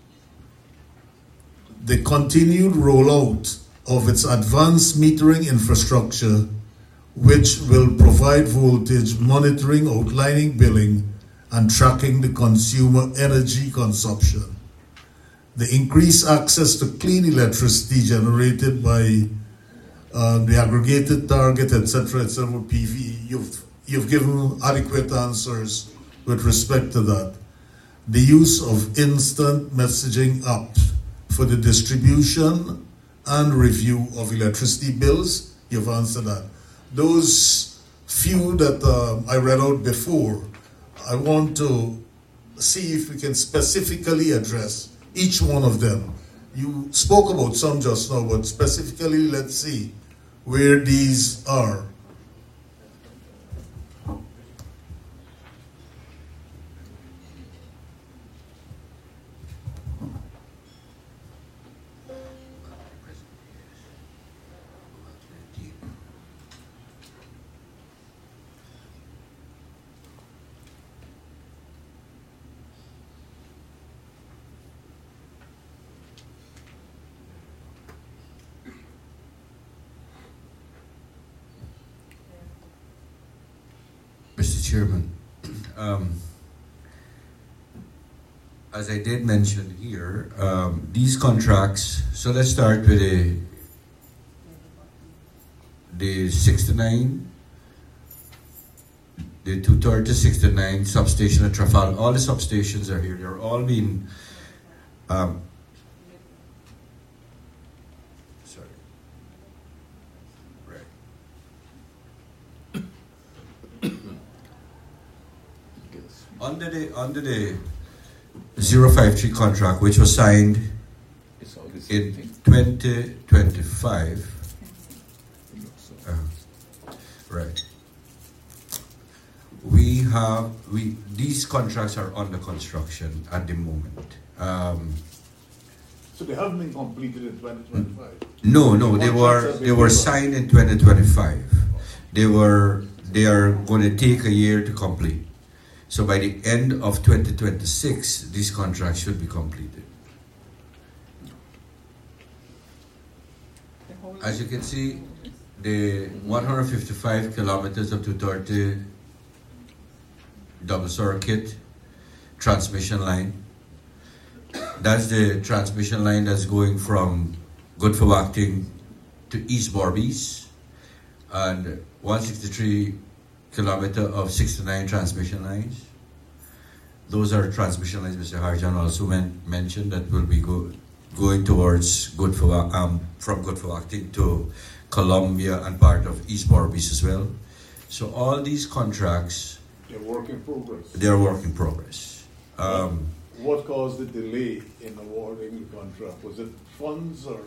[SPEAKER 3] The continued rollout of its advanced metering infrastructure, which will provide voltage monitoring, outlining billing, and tracking the consumer energy consumption. The increased access to clean electricity generated by uh, the aggregated target, et cetera, et cetera, P V E. You've, you've given adequate answers with respect to that. The use of instant messaging apps for the distribution and review of electricity bills, you've answered that. Those few that uh, I read out before, I want to see if we can specifically address each one of them. You spoke about some just now, but specifically let's see where these are.
[SPEAKER 5] Mister Chairman, um, as I did mention here, um, these contracts, so let's start with the, the sixty-nine, the two thirty to sixty-nine substation at Trafalgar. All the substations are here. They're all being, um, sorry, right. Under the under the zero five three contract, which was signed in twenty twenty-five, uh, right? We have we these contracts are under construction at the moment. Um,
[SPEAKER 3] So they haven't been completed in twenty twenty-five?
[SPEAKER 5] no, no, they were they were signed in twenty twenty-five. They were they are going to take a year to complete. So by the end of twenty twenty-six, these contracts should be completed. As you can see, the one hundred fifty-five kilometers of two thirty double circuit transmission line. That's the transmission line that's going from Good for Acting to East Berbice, and one hundred sixty-three kilometer of sixty-nine transmission lines. Those are transmission lines Mister Harjan also men mentioned that will be go going towards Good for um from Good for Acting to Columbia and part of East Berbice as well. So all these contracts,
[SPEAKER 3] they're work in progress.
[SPEAKER 5] They're work in progress. Um,
[SPEAKER 3] what caused the delay in awarding the contract? Was it funds, or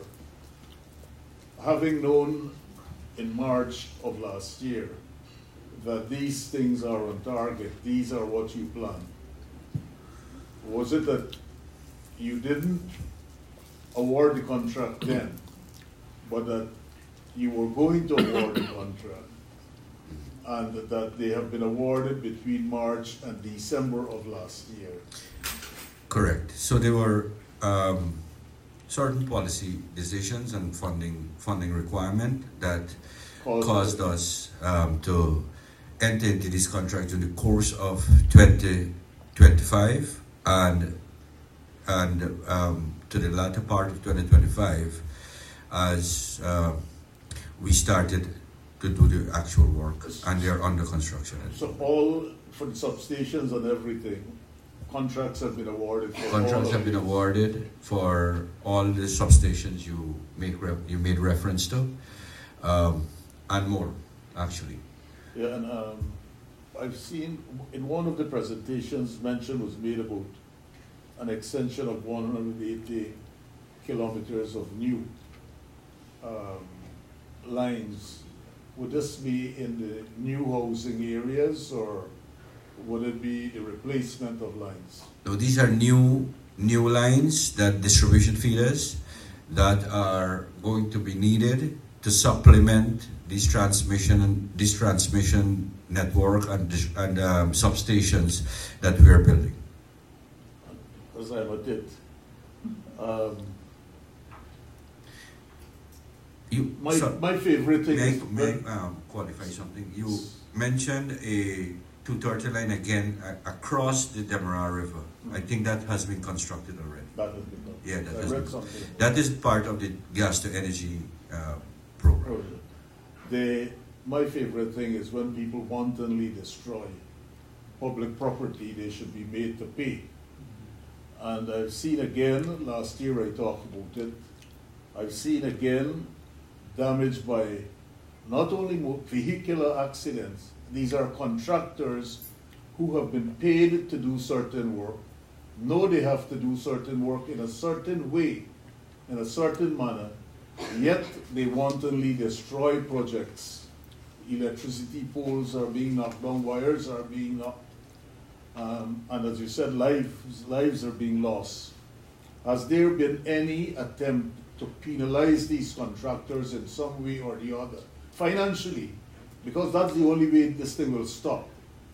[SPEAKER 3] having known in March of last year that these things are on target, these are what you plan? Was it that you didn't award the contract then, but that you were going to award the contract, and that they have been awarded between March and December of last year?
[SPEAKER 5] Correct. So there were um, certain policy decisions and funding funding requirement that caused, caused us um, to enter into this contract in the course of twenty twenty-five and and um, to the latter part of twenty twenty-five, as uh, we started to do the actual work, and they are under construction.
[SPEAKER 3] So all for the substations and everything, contracts have been awarded for
[SPEAKER 5] Contracts
[SPEAKER 3] all
[SPEAKER 5] have been
[SPEAKER 3] these.
[SPEAKER 5] awarded for all the substations you make re you made reference to, um, and more, actually.
[SPEAKER 3] Yeah, and um, I've seen in one of the presentations mention was made about an extension of one hundred eighty kilometers of new um, lines. Would this be in the new housing areas, or would it be the replacement of lines?
[SPEAKER 5] So these are new new lines, that distribution feeders that are going to be needed to supplement this transmission this transmission network and and um, substations that we are building.
[SPEAKER 3] As I'm at it, um,
[SPEAKER 5] you,
[SPEAKER 3] my
[SPEAKER 5] so,
[SPEAKER 3] my favorite thing
[SPEAKER 5] may,
[SPEAKER 3] is to
[SPEAKER 5] may I, um, qualify something. You mentioned a two thirty line again uh, across the Demerara River. I think that has been constructed already.
[SPEAKER 3] That has been done.
[SPEAKER 5] Yeah, that
[SPEAKER 3] I
[SPEAKER 5] has
[SPEAKER 3] read
[SPEAKER 5] been,
[SPEAKER 3] something.
[SPEAKER 5] that is part of the gas to energy uh, program.
[SPEAKER 3] The, my favorite thing is when people wantonly destroy public property, they should be made to pay. And I've seen again, last year I talked about it, I've seen again damage by not only vehicular accidents, these are contractors who have been paid to do certain work, know they have to do certain work in a certain way, in a certain manner, yet they wantonly destroy projects. Electricity poles are being knocked down, wires are being knocked, um, and as you said, lives, lives are being lost. Has there been any attempt to penalize these contractors in some way or the other, financially? Because that's the only way this thing will stop.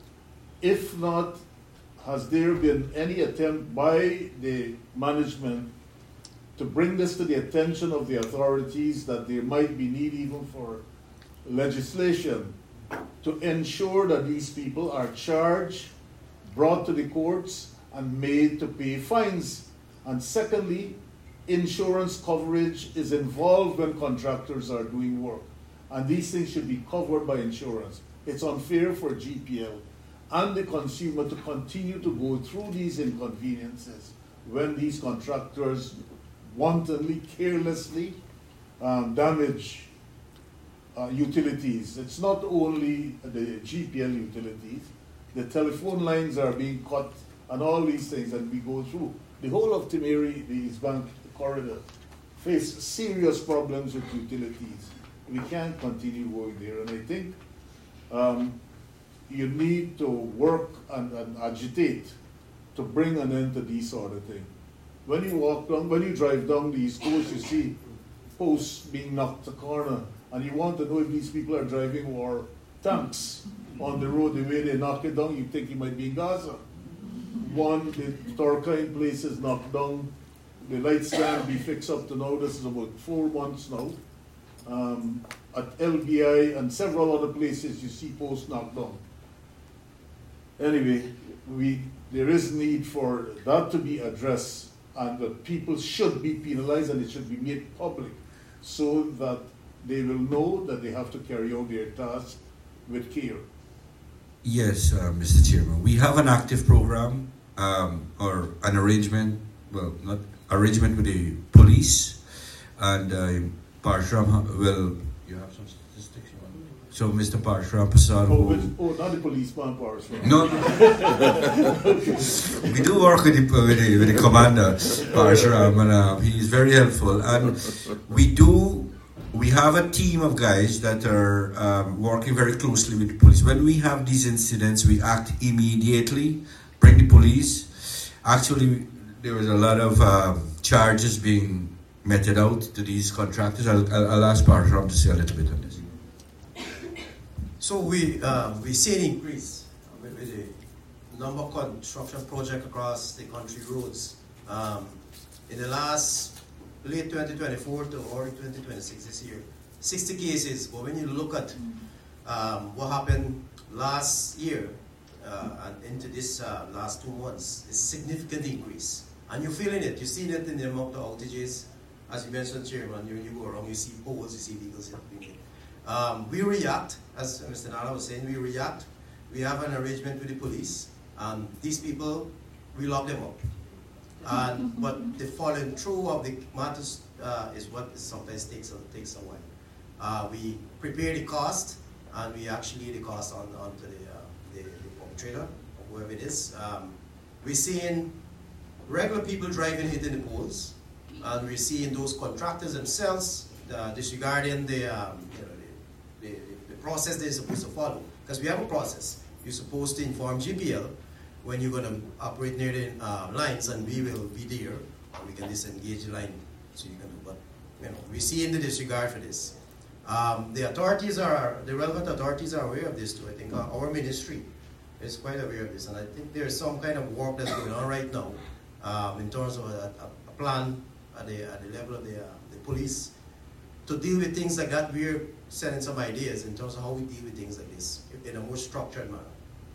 [SPEAKER 3] If not, has there been any attempt by the management to bring this to the attention of the authorities that there might be need even for legislation to ensure that these people are charged, brought to the courts, and made to pay fines? And secondly, insurance coverage is involved when contractors are doing work, and these things should be covered by insurance. It's unfair for G P L and the consumer to continue to go through these inconveniences when these contractors wantonly, carelessly um, damage uh, utilities. It's not only the G P L utilities, the telephone lines are being cut and all these things, and we go through. The whole of Timeri, the East Bank corridor, face serious problems with utilities. We can't continue going there, and I think um, you need to work and, and agitate to bring an end to these sort of things. When you walk down, when you drive down the East Coast, you see posts being knocked to corner, and you want to know if these people are driving or tanks on the road. The way they knock it down, you think it might be in Gaza. One, the Turkine place is knocked down. The lights can be fixed up to now. This is about four months now. Um, at L B I and several other places, you see posts knocked down. Anyway, we there is need for that to be addressed, and that people should be penalized, and it should be made public so that they will know that they have to carry out their task with care.
[SPEAKER 5] Yes, uh, Mister Chairman. We have an active program um, or an arrangement, well, not arrangement with the police, and uh, Parshram will, you have some statistics you want? So Mister Parshram Prasad,
[SPEAKER 3] Oh,
[SPEAKER 5] who,
[SPEAKER 3] with, oh, not the policeman, Parshram.
[SPEAKER 5] no, we do work with the, with the, with the commander, Parshram, and uh, he's very helpful. And we do, we have a team of guys that are um, working very closely with the police. When we have these incidents, we act immediately, bring the police. Actually, there was a lot of um, charges being meted out to these contractors. I'll, I'll, I'll ask Parshram to say a little bit on this.
[SPEAKER 7] So we uh, we see an increase with, with the number of construction projects across the country roads. Um, in the last late twenty twenty-four to early twenty twenty-six this year, sixty cases. But when you look at um, what happened last year uh, and into this uh, last two months, it's a significant increase. And you're feeling it. You're seeing it in the amount of outages. As you mentioned, Chairman, you, you go around, you see poles, you see vehicles. Um, we react, as Mister Nala was saying, we react. We have an arrangement with the police. Um, these people, we lock them up. And, but the following through of the matters uh, is what sometimes takes a, takes a while. Uh, we prepare the cost, and we actually the cost on onto the, uh, the, the pump trailer, or whoever it is. Um, we're seeing regular people driving hitting the poles, and we're seeing those contractors themselves uh, disregarding the, um, you know, the, the, the process they're supposed to follow. Because we have a process. you're supposed to inform G P L when you're going to operate near the uh, lines, and we will be there, and we can disengage the line. So you can do, but you know, we see in the disregard for this. Um, the authorities are, the relevant authorities are aware of this too. I think our, our ministry is quite aware of this, and I think there's some kind of work that's going on right now um, in terms of a, a, a plan at the, at the level of the, uh, the police to deal with things like that. We're sending some ideas in terms of how we deal with things like this in a more structured manner.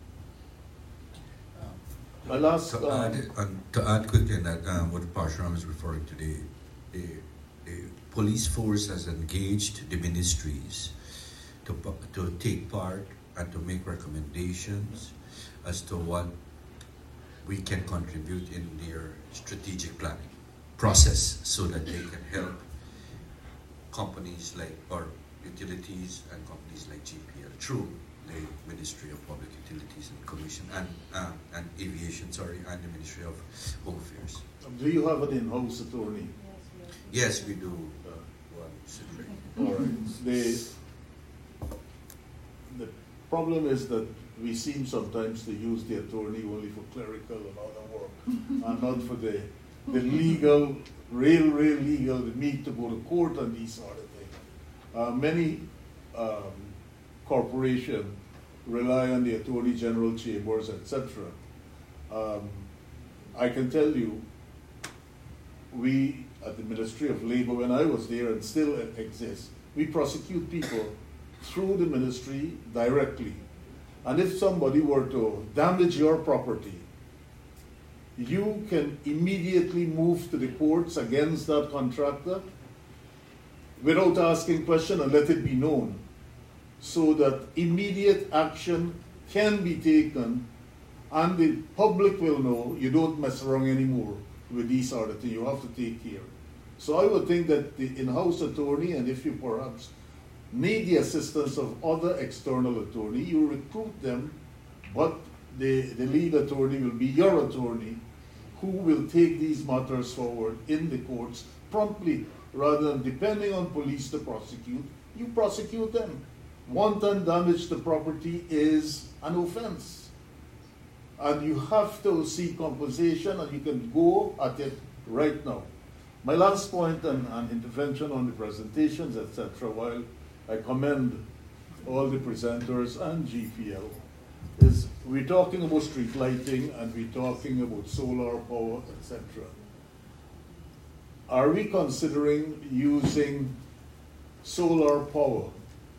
[SPEAKER 3] My last,
[SPEAKER 5] to,
[SPEAKER 3] um,
[SPEAKER 5] add, um, to add quickly on that, um, what Parshuram is referring to, the, the, the police force has engaged the ministries to, to take part and to make recommendations as to what we can contribute in their strategic planning process so that they can help companies like, or utilities and companies like G P L through the Ministry of Public Utilities and Commission and uh, and Aviation, sorry, and the Ministry of Home Affairs.
[SPEAKER 3] Do you have an in-house attorney?
[SPEAKER 5] Yes, we do. Uh, one
[SPEAKER 3] All right. The, the problem is that we seem sometimes to use the attorney only for clerical and other work, and not for the the legal, real, real legal, the need to go to court and these sort of things. Uh, many um, corporations rely on the Attorney General chambers, et cetera. Um, I can tell you, we at the Ministry of Labor, when I was there and still exists, we prosecute people through the ministry directly. And if somebody were to damage your property, you can immediately move to the courts against that contractor without asking question and let it be known, so that immediate action can be taken and the public will know you don't mess around anymore with these sort of things. You have to take care. So I would think that the in-house attorney, and if you perhaps need the assistance of other external attorney, you recruit them, but the, the lead attorney will be your attorney who will take these matters forward in the courts promptly, rather than depending on police to prosecute. You prosecute them. Wanton damage to property is an offense. And you have to seek compensation, and you can go at it right now. My last point and, and intervention on the presentations, et cetera, while I commend all the presenters and G P L, is we're talking about street lighting and we're talking about solar power, et cetera. Are we considering using solar power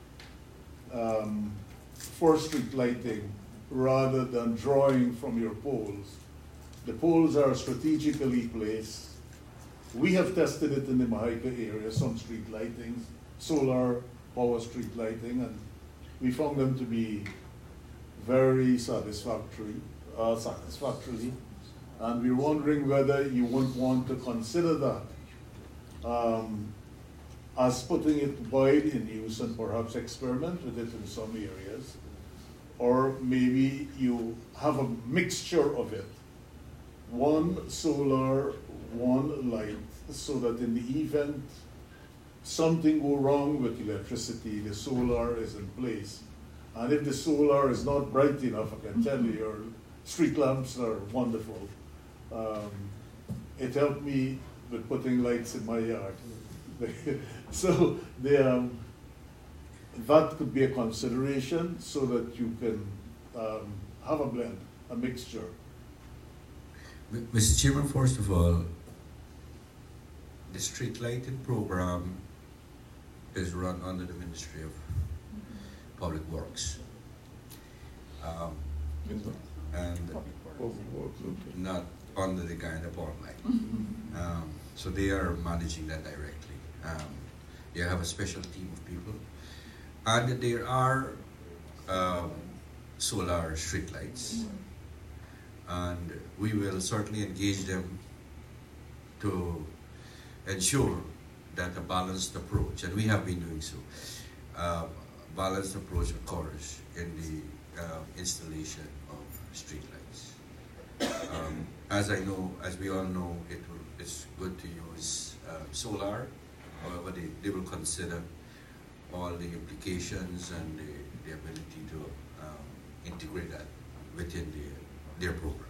[SPEAKER 3] um, for street lighting rather than drawing from your poles? The poles are strategically placed. We have tested it in the Mahaica area, some street lighting, solar power street lighting, and we found them to be very satisfactory, uh, satisfactorily. And we're wondering whether you would want to consider that um, as putting it wide in use and perhaps experiment with it in some areas. Or maybe you have a mixture of it. One solar, one light, so that in the event something go wrong with electricity, the solar is in place. And if the solar is not bright enough, I can tell you, your street lamps are wonderful. Um, it helped me with putting lights in my yard. So the, um, that could be a consideration so that you can um, have a blend, a mixture.
[SPEAKER 5] Mister Chairman, first of all, the street lighting program is run under the Ministry of Public Works. Um, and not under the kind of ball line. Um, so they are managing that directly. Um, they have a special team of people. And there are um, solar street lights. And we will certainly engage them to ensure that a balanced approach, and we have been doing so, uh, balanced approach occurs in the uh, installation of streetlights. Um, as I know, as we all know, it will, it's good to use uh, solar. However, they, they will consider all the implications and the, the ability to um, integrate that within the, their program.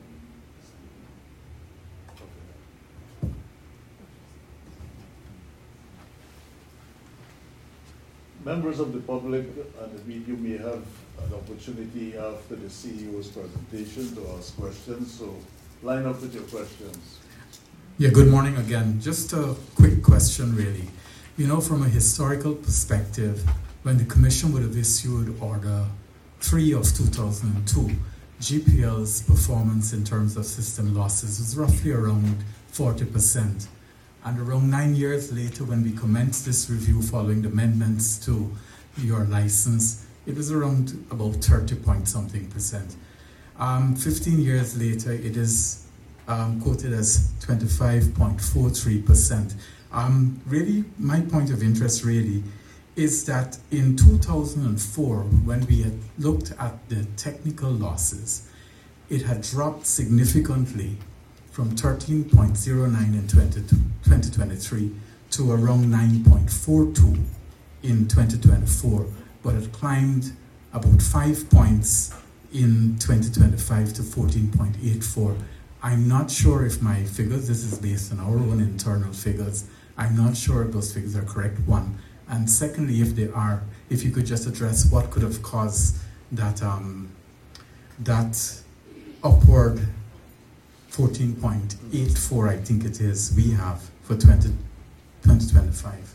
[SPEAKER 3] Members of the public and the media may have an opportunity after the C E O's presentation to ask questions, so line up with your questions.
[SPEAKER 2] Yeah, good morning again. Just a quick question, really. You know, from a historical perspective, when the Commission would have issued Order three of two thousand two, G P L's performance in terms of system losses was roughly around forty percent. And around nine years later, when we commenced this review following the amendments to your license, it was around about thirty point something percent. Um, fifteen years later, it is um, quoted as twenty-five point four three percent. Um, really, my point of interest really is that in two thousand four, when we had looked at the technical losses, it had dropped significantly from thirteen point zero nine in twenty twenty-three to around nine point four two in twenty twenty-four, but it climbed about five points in twenty twenty-five to fourteen point eight four. I'm not sure if my figures, this is based on our own internal figures, I'm not sure if those figures are correct, one. And secondly, if they are, if you could just address what could have caused that, um, that upward fourteen point eight four, I think it is, we have for twenty twenty-five.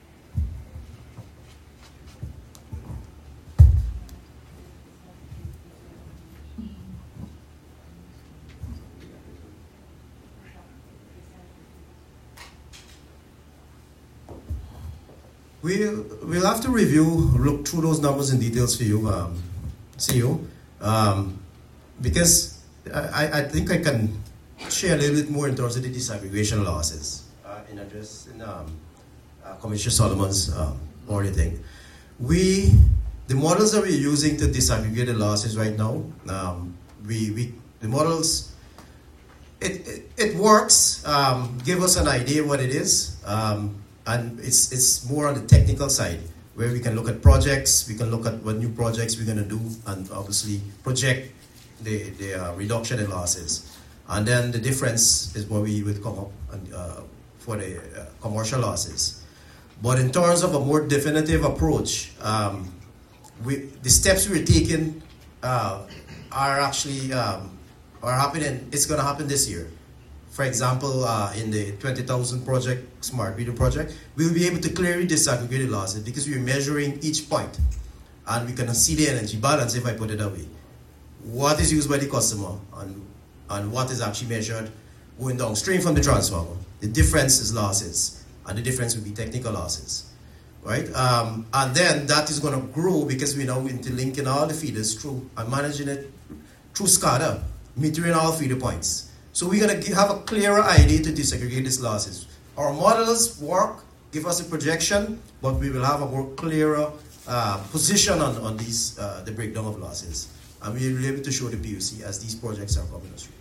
[SPEAKER 7] We'll, we'll have to review, look through those numbers in details for you, um, C E O, um, because I, I think I can share a little bit more in terms of the disaggregation losses uh, in address in um, uh, Commissioner Solomon's um, already thing. We, the models that we're using to disaggregate the losses right now, um, we, we, the models, it, it, it works, um, give us an idea what it is, um, and it's, it's more on the technical side, where we can look at projects, we can look at what new projects we're gonna do, and obviously project the, the uh, reduction in losses. And then the difference is what we would come up and, uh, for the uh, commercial losses. But in terms of a more definitive approach, um, we, the steps we're taking uh, are actually um, are happening, it's gonna happen this year. For example, uh, in the twenty thousand project, Smart Meter project, we'll be able to clearly disaggregate the losses because we're measuring each point. And we can see the energy balance, if I put it that way. What is used by the customer and, and what is actually measured going downstream from the transformer. The difference is losses, and the difference will be technical losses, right? Um, and then that is going to grow because we now interlinking all the feeders through and managing it through SCADA, metering all feeder points. So we're going to have a clearer idea to disaggregate these losses. Our models work, give us a projection, but we will have a more clearer uh, position on, on these, uh, the breakdown of losses. And we will be able to show the P U C as these projects are coming through.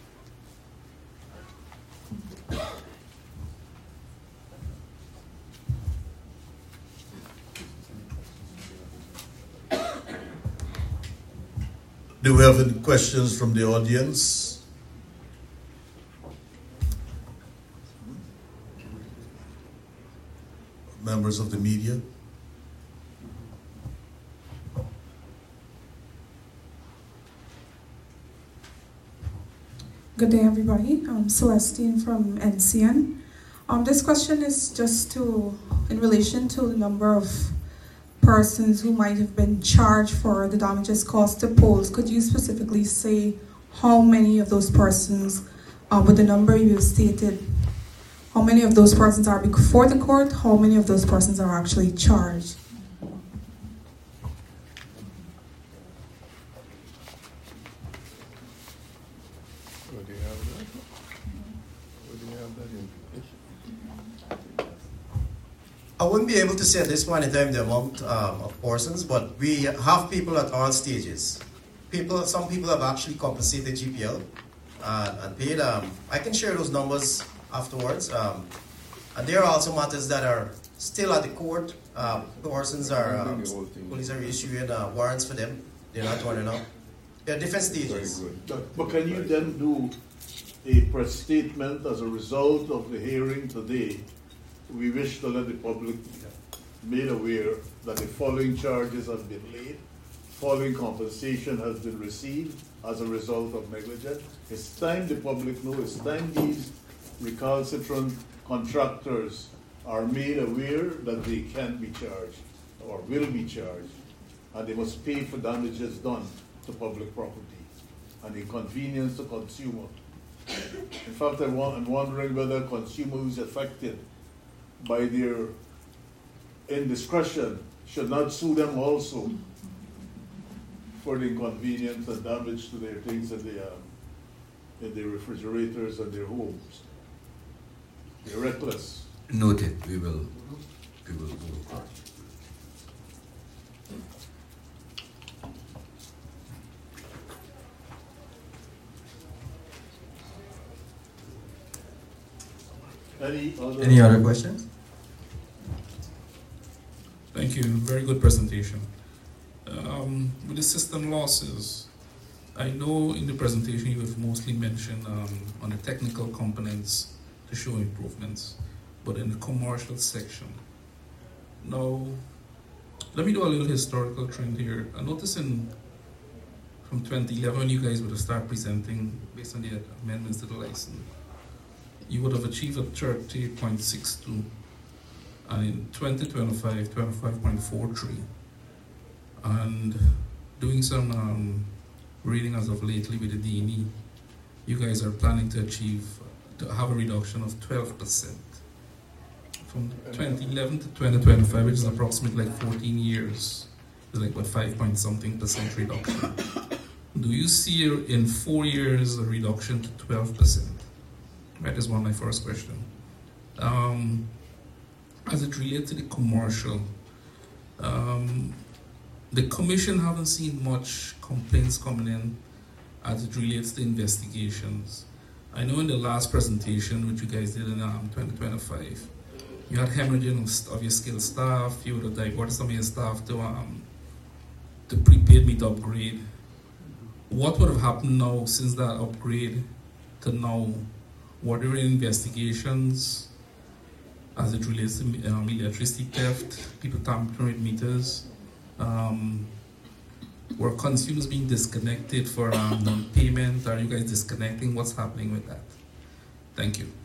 [SPEAKER 3] Do we have any questions from the audience? Members of the media?
[SPEAKER 12] Good day, everybody. I'm Celestine from N C N. Um, this question is just to, in relation to the number of persons who might have been charged for the damages caused to poles. Could you specifically say how many of those persons, um, with the number you stated, how many of those persons are before the court? How many of those persons are actually charged?
[SPEAKER 7] I wouldn't be able to say at this point in time the amount um, of persons, but we have people at all stages. People, some people have actually compensated G P L and, and paid. Um, I can share those numbers afterwards. Um, and there are also matters that are still at the court. Um, persons are, um, police are issuing uh, warrants for them. They're not running up. There are different stages.
[SPEAKER 11] Very good.
[SPEAKER 3] But, but can you then do a press statement as a result of the hearing today? We wish to let the public made aware that the following charges have been laid, following compensation has been received as a result of negligence. It's time the public know, it's time these recalcitrant contractors are made aware that they can be charged or will be charged, and they must pay for damages done to public property and inconvenience to consumer. In fact, I want, I'm wondering whether a consumer who's affected by their indiscretion should not sue them also for the inconvenience and damage to their things in, the, um, in their refrigerators and their homes. They're reckless.
[SPEAKER 5] Noted. We will, we will move on.
[SPEAKER 3] Any other,
[SPEAKER 9] Any other questions?
[SPEAKER 1] Thank you. Very good presentation. Um, with the system losses, I know in the presentation you have mostly mentioned um, on the technical components to show improvements, but in the commercial section. Now, let me do a little historical trend here. I noticed in from twenty eleven, when you guys would have started presenting based on the amendments to the license, you would have achieved a thirty point six two, and in twenty twenty-five, twenty-five point four three. And doing some um, reading as of lately with the D N E, you guys are planning to achieve, to have a reduction of twelve percent. From twenty eleven to twenty twenty-five, which is approximately like fourteen years, it's like what, five point something percent reduction. Do you see in four years a reduction to twelve percent? That is one of my first question. Um, as it relates to the commercial, um, the commission haven't seen much complaints coming in as it relates to investigations. I know in the last presentation, which you guys did in um, twenty twenty-five, you had hemorrhaging of your skilled staff, you would have diverted some of your staff to, um, to prepaid meet upgrade. What would have happened now since that upgrade to now? Were there investigations as it relates to um, electricity theft, people tampering with meters? Um, were consumers being disconnected for um, non-payment? Are you guys disconnecting? What's happening with that? Thank you.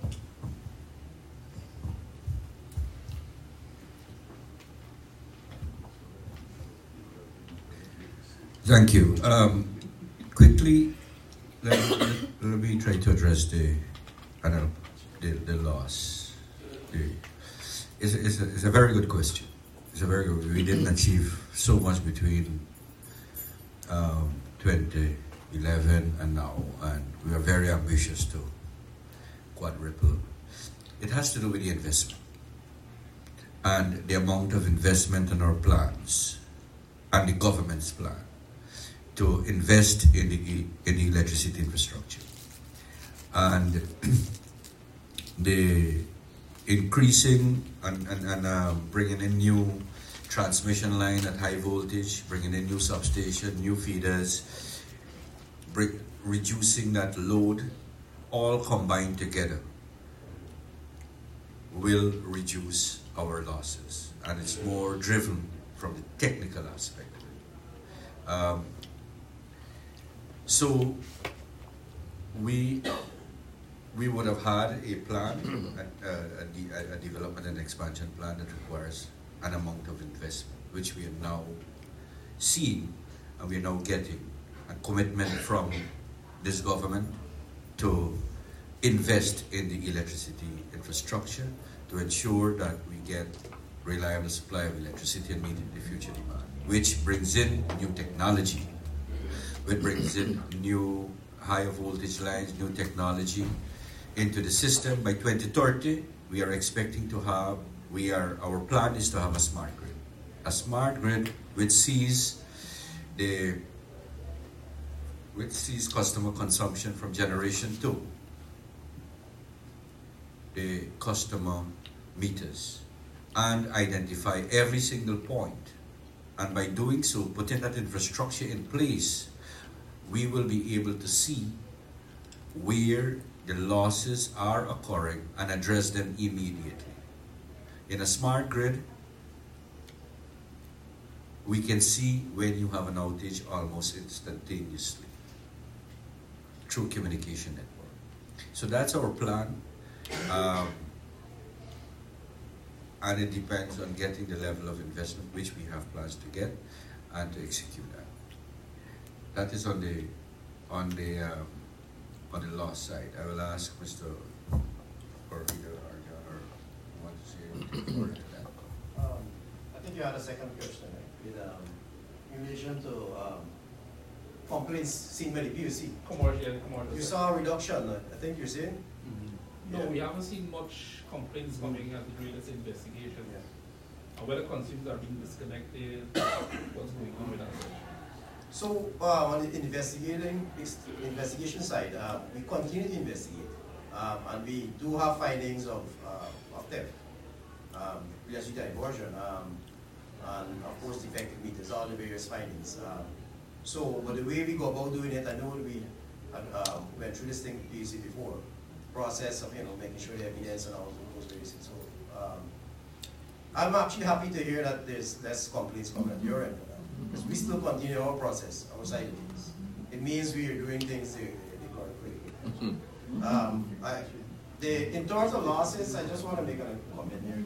[SPEAKER 5] Thank you. Um, quickly, let, let, let me try to address the, I don't know, the, the loss. The, it's, a, it's, a, it's a very good question. It's a very good. We didn't achieve so much between um, twenty eleven and now, and we are very ambitious to quadruple. It has to do with the investment and the amount of investment in our plans and the government's plan to invest in the, in the electricity infrastructure. And the increasing and, and, and uh, bringing in new transmission line at high voltage, bringing in new substation, new feeders, bring, reducing that load, all combined together will reduce our losses. And it's more driven from the technical aspect. Um, So we we would have had a plan, a, a, a, a development and expansion plan that requires an amount of investment, which we are now seeing, and we are now getting a commitment from this government to invest in the electricity infrastructure to ensure that we get reliable supply of electricity and meet the future demand, which brings in new technology. It brings in new higher voltage lines, new technology into the system. By twenty thirty, we are expecting to have, we are, our plan is to have a smart grid. A smart grid which sees the, which sees customer consumption from generation two, the customer meters, and identify every single point And by doing so, putting that infrastructure in place, we will be able to see where the losses are occurring and address them immediately. In a smart grid, we can see when you have an outage almost instantaneously through communication network. So that's our plan. Um, and it depends on getting the level of investment which we have plans to get and to execute that. That is on the on the um, on the loss side. I will ask Mister or either Arjan or want to say anything further to that.
[SPEAKER 7] Um, I think you had a second question, right? With, um, in relation to um, complaints seen by the P U C.
[SPEAKER 1] Commercial, commercial.
[SPEAKER 7] You saw a reduction, I think you're saying?
[SPEAKER 1] Mm-hmm. No,
[SPEAKER 7] yeah.
[SPEAKER 1] we haven't seen much complaints coming as we do this investigation.
[SPEAKER 7] Yeah.
[SPEAKER 1] And whether consumers are being disconnected, what's going on with that?
[SPEAKER 7] So uh, on the investigating investigation side, uh, we continue to investigate, um, and we do have findings of uh, of theft, um, related to diversion, um, and of course defective meters, all the various findings. Um, so, but the way we go about doing it, I know we uh, went through this thing with P U C before, process of you know making sure the evidence and all those various things. So, um, I'm actually happy to hear that there's less complaints coming at your end. Because we still continue our process, our side of things. It means we are doing things the, the correct way. Um, I, the, in terms of losses, I just want to make a comment here.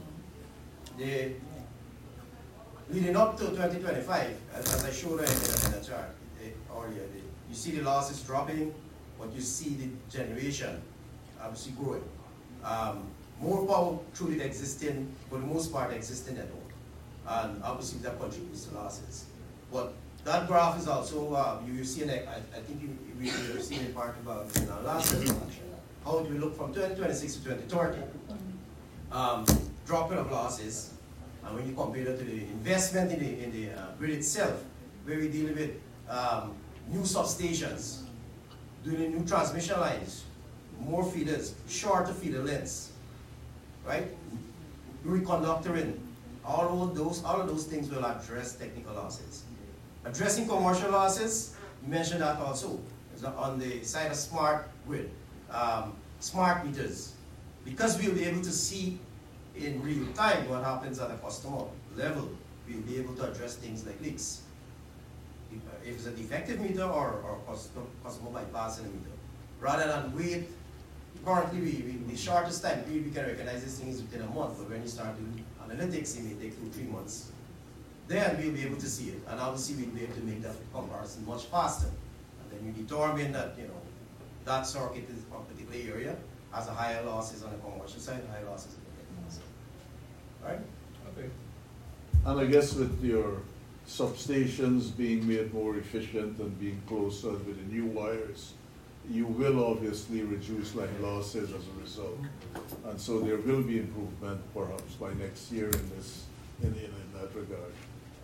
[SPEAKER 7] The, leading up to twenty twenty-five, as, as I showed in the, in the chart the, earlier, the, you see the losses dropping, but you see the generation obviously growing. Um, more power through the existing, for the most part, existing network. And obviously that contributes to losses. But that graph is also, uh, you've seen, I, I think you, we have seen in part about in our last presentation, how do we look from twenty twenty-six to twenty thirty, um, dropping of losses, and when you compare that to the investment in the, in the uh, grid itself, where we deal with um, new substations, doing new transmission lines, more feeders, shorter feeder lengths, right? Reconductoring. All of those, all of those things will address technical losses. Addressing commercial losses, you mentioned that also, on the side of smart grid, um, smart meters. Because we'll be able to see in real time what happens at a customer level, we'll be able to address things like leaks. If, if it's a defective meter or, or customer, customer bypassing a meter. Rather than wait, currently we, we, the shortest time period we can recognize these things within a month, but when you start doing analytics, it may take two, three months. Then we'll be able to see it, and obviously we'll be able to make that comparison much faster. And then you determine that, you know, that circuit is from a particular area has a higher losses on the commercial side, higher losses on the technical side. Right?
[SPEAKER 1] Okay.
[SPEAKER 3] And I guess with your substations being made more efficient and being closer with the new wires, you will obviously reduce line losses as a result. And so there will be improvement perhaps by next year in this, in, in, in that regard.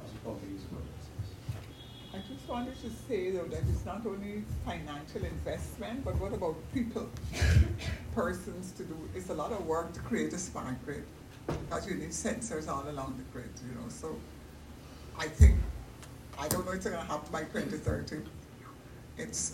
[SPEAKER 10] I just wanted to say though that it's not only financial investment, but what about people, persons to do, it's a lot of work to create a smart grid. Because you need sensors all along the grid, you know, so I think, I don't know if it's gonna happen by twenty thirty. It's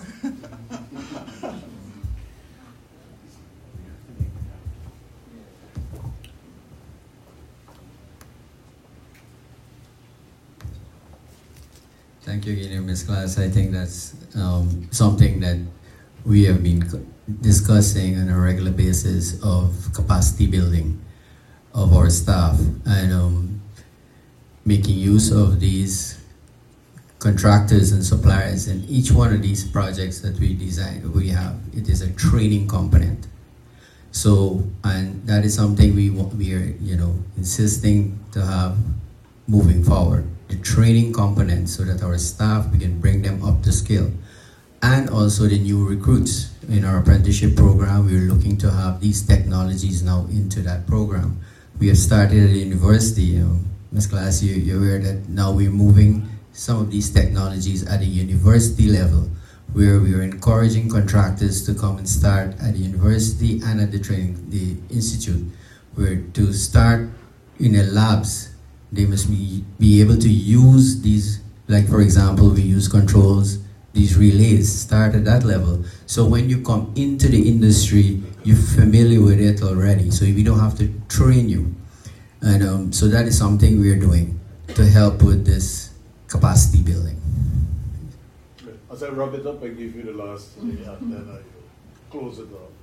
[SPEAKER 9] Thank you again, Miz Glass. I think that's um, something that we have been discussing on a regular basis of capacity building of our staff and um, making use of these contractors and suppliers in each one of these projects that we design, we have, it is a training component. So, and that is something we want, we are, you know, insisting to have moving forward. The training component so that our staff, we can bring them up to skill. And also the new recruits. In our apprenticeship program, we're looking to have these technologies now into that program. We have started at the university, you know, Miz Glass, you, you're aware that now we're moving some of these technologies at a university level, where we are encouraging contractors to come and start at the university and at the training, the institute, where to start in the labs, they must be, be able to use these, like for example, we use controls, these relays start at that level. So when you come into the industry, you're familiar with it already, so we don't have to train you. And um, so that is something we're doing to help with this capacity building.
[SPEAKER 3] As I wrap it up, I give you the last three, and then I close it off.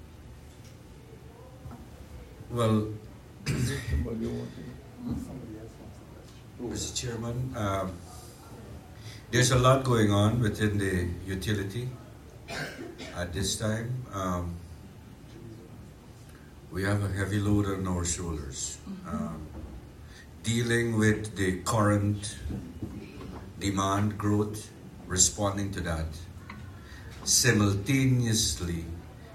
[SPEAKER 5] Well, Mister Chairman, um, there's a lot going on within the utility at this time. Um, we have a heavy load on our shoulders. Um, dealing with the current demand growth, responding to that, simultaneously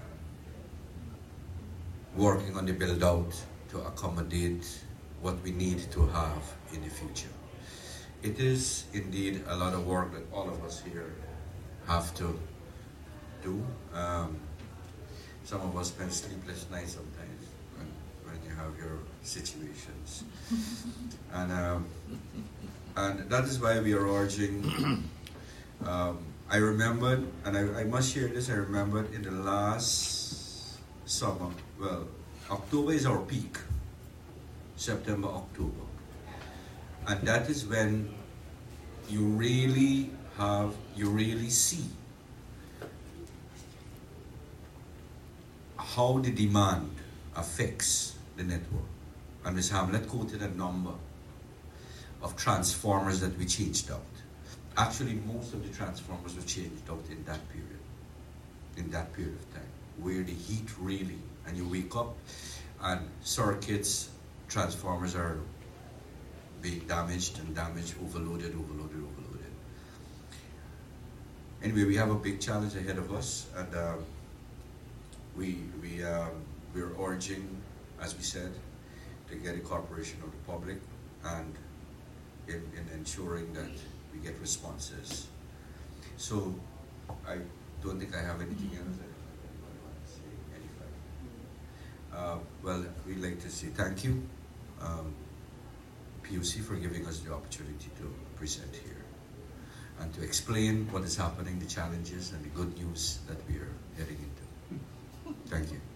[SPEAKER 5] working on the build out to accommodate what we need to have in the future. It is indeed a lot of work that all of us here have to do. Um, some of us spend sleepless nights sometimes when, when you have your situations. and, um, and that is why we are urging, um, I remembered, and I, I must share this, I remembered in the last summer, well, October is our peak, September, October. And that is when you really have, you really see how the demand affects the network. And Miz Hamlet quoted a number of transformers that we changed out. Actually, most of the transformers were changed out in that period, in that period of time, where the heat really, and you wake up and circuits, transformers are being damaged and damaged, overloaded, overloaded, overloaded. Anyway, we have a big challenge ahead of us, and uh, we we um, we're urging, as we said, to get a cooperation of the public and in, in ensuring that we get responses. So I don't think I have anything else. Uh, well, we'd like to say thank you, um, P U C, for giving us the opportunity to present here and to explain what is happening, the challenges and the good news that we are heading into. Thank you.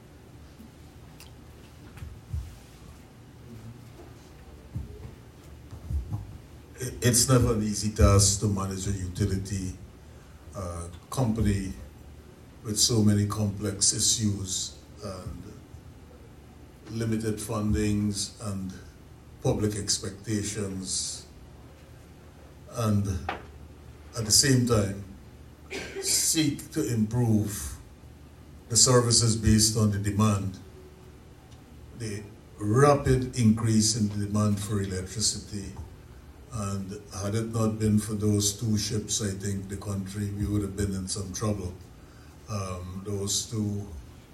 [SPEAKER 3] It's never an easy task to manage a utility uh, company with so many complex issues and limited fundings and public expectations, and at the same time seek to improve the services based on the demand. The rapid increase in the demand for electricity, and had it not been for those two ships, I think the country, we would have been in some trouble. Um, those two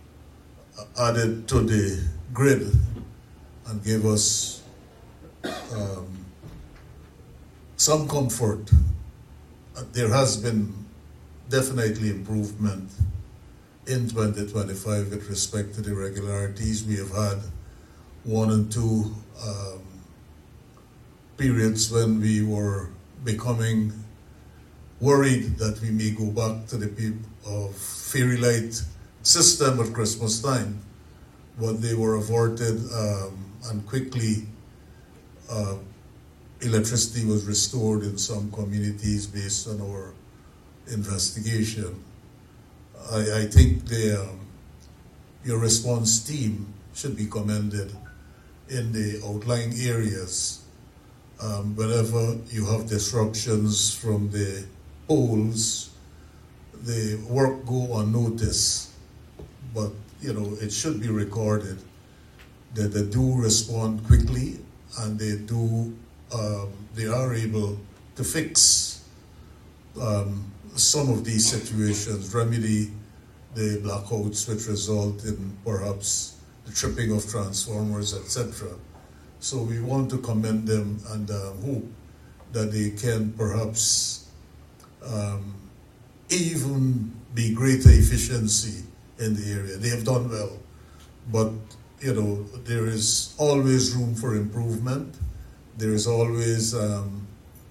[SPEAKER 3] added to the grid and gave us um, some comfort. Uh, there has been definitely improvement in twenty twenty-five with respect to the irregularities. We have had one and two um, periods when we were becoming worried that we may go back to the people of fairy light system at Christmas time, but they were averted um, and quickly uh, electricity was restored in some communities based on our investigation. I, I think the, um, your response team should be commended in the outlying areas. Um, whenever you have disruptions from the poles, the work go unnoticed. But, you know, it should be recorded that they do respond quickly and they do, um, they are able to fix um, some of these situations, remedy the blackouts which result in perhaps the tripping of transformers, et cetera. So we want to commend them and uh, hope that they can perhaps um, even be greater efficiency in the area. They have done well, but you know there is always room for improvement. there is always um,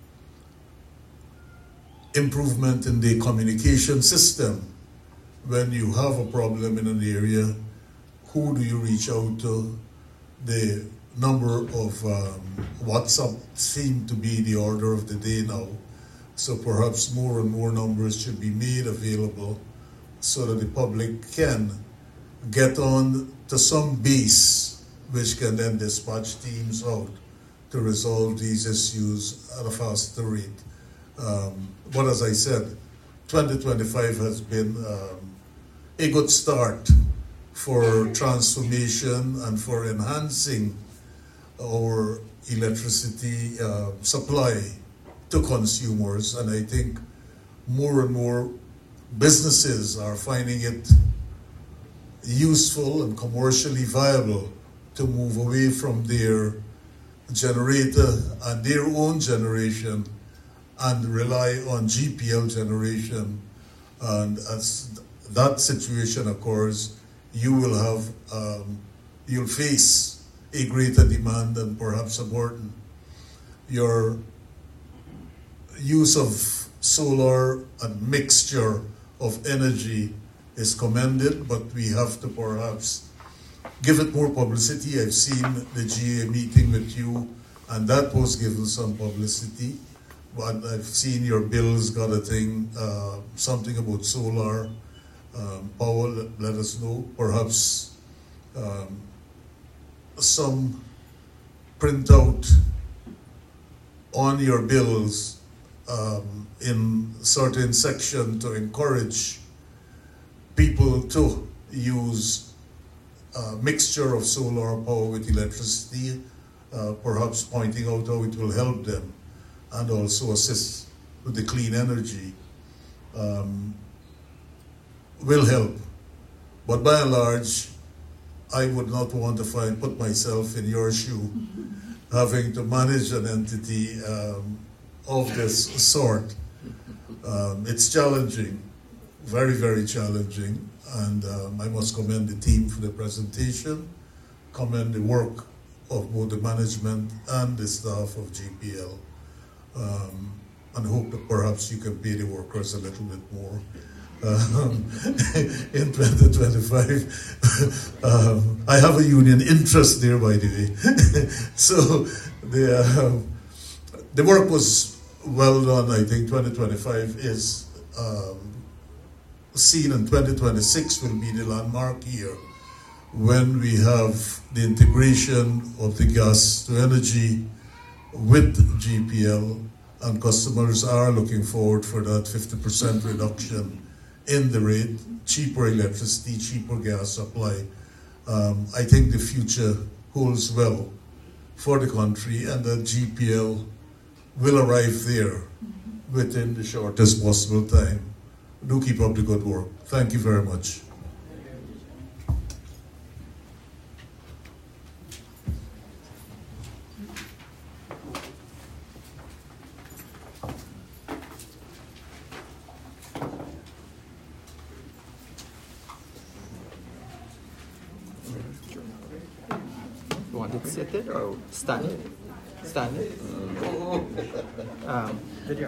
[SPEAKER 3] improvement in the communication system. When you have a problem in an area, who do you reach out to? The number of um, WhatsApp seem to be the order of the day now. So perhaps more and more numbers should be made available so that the public can get on to some base which can then dispatch teams out to resolve these issues at a faster rate. Um, but as I said, twenty twenty-five has been um, a good start for transformation and for enhancing our electricity uh, supply to consumers. And I think more and more businesses are finding it useful and commercially viable to move away from their generator and their own generation and rely on G P L generation. And as that situation occurs, you will have, um, you'll face a greater demand and perhaps a burden. Your use of solar and mixture of energy is commended, but we have to perhaps give it more publicity. I've seen the G A meeting with you, and that was given some publicity. But I've seen your bills got a thing, uh, something about solar um, power. Let, let us know. Perhaps um, some printout on your bills um, in certain section to encourage people to use a mixture of solar power with electricity, uh, perhaps pointing out how it will help them and also assist with the clean energy, um, will help. But by and large, I would not want to find, put myself in your shoe, having to manage an entity um, of this sort. Um, it's challenging, very, very challenging, and um, I must commend the team for the presentation, commend the work of both the management and the staff of G P L, um, and hope that perhaps you can pay the workers a little bit more. Um, in twenty twenty-five, um, I have a union interest there, by the way. So the um, the work was well done. I think twenty twenty-five is um, seen, and twenty twenty-six will be the landmark year when we have the integration of the gas to energy with G P L, and customers are looking forward for that fifty percent reduction in the rate, cheaper electricity, cheaper gas supply. Um, I think the future holds well for the country, and that G P L will arrive there within the shortest possible time. Do keep up the good work. Thank you very much.
[SPEAKER 13] Sit it or stand it? Stand it? Um,
[SPEAKER 3] You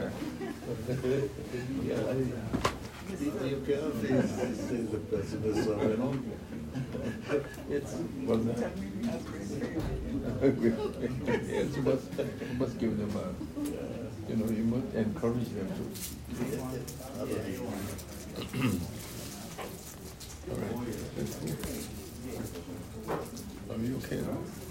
[SPEAKER 3] can say the pessimist, you know.
[SPEAKER 11] It's yes, you must, you must give them a, you know, you must encourage them to. All right. Are you okay now?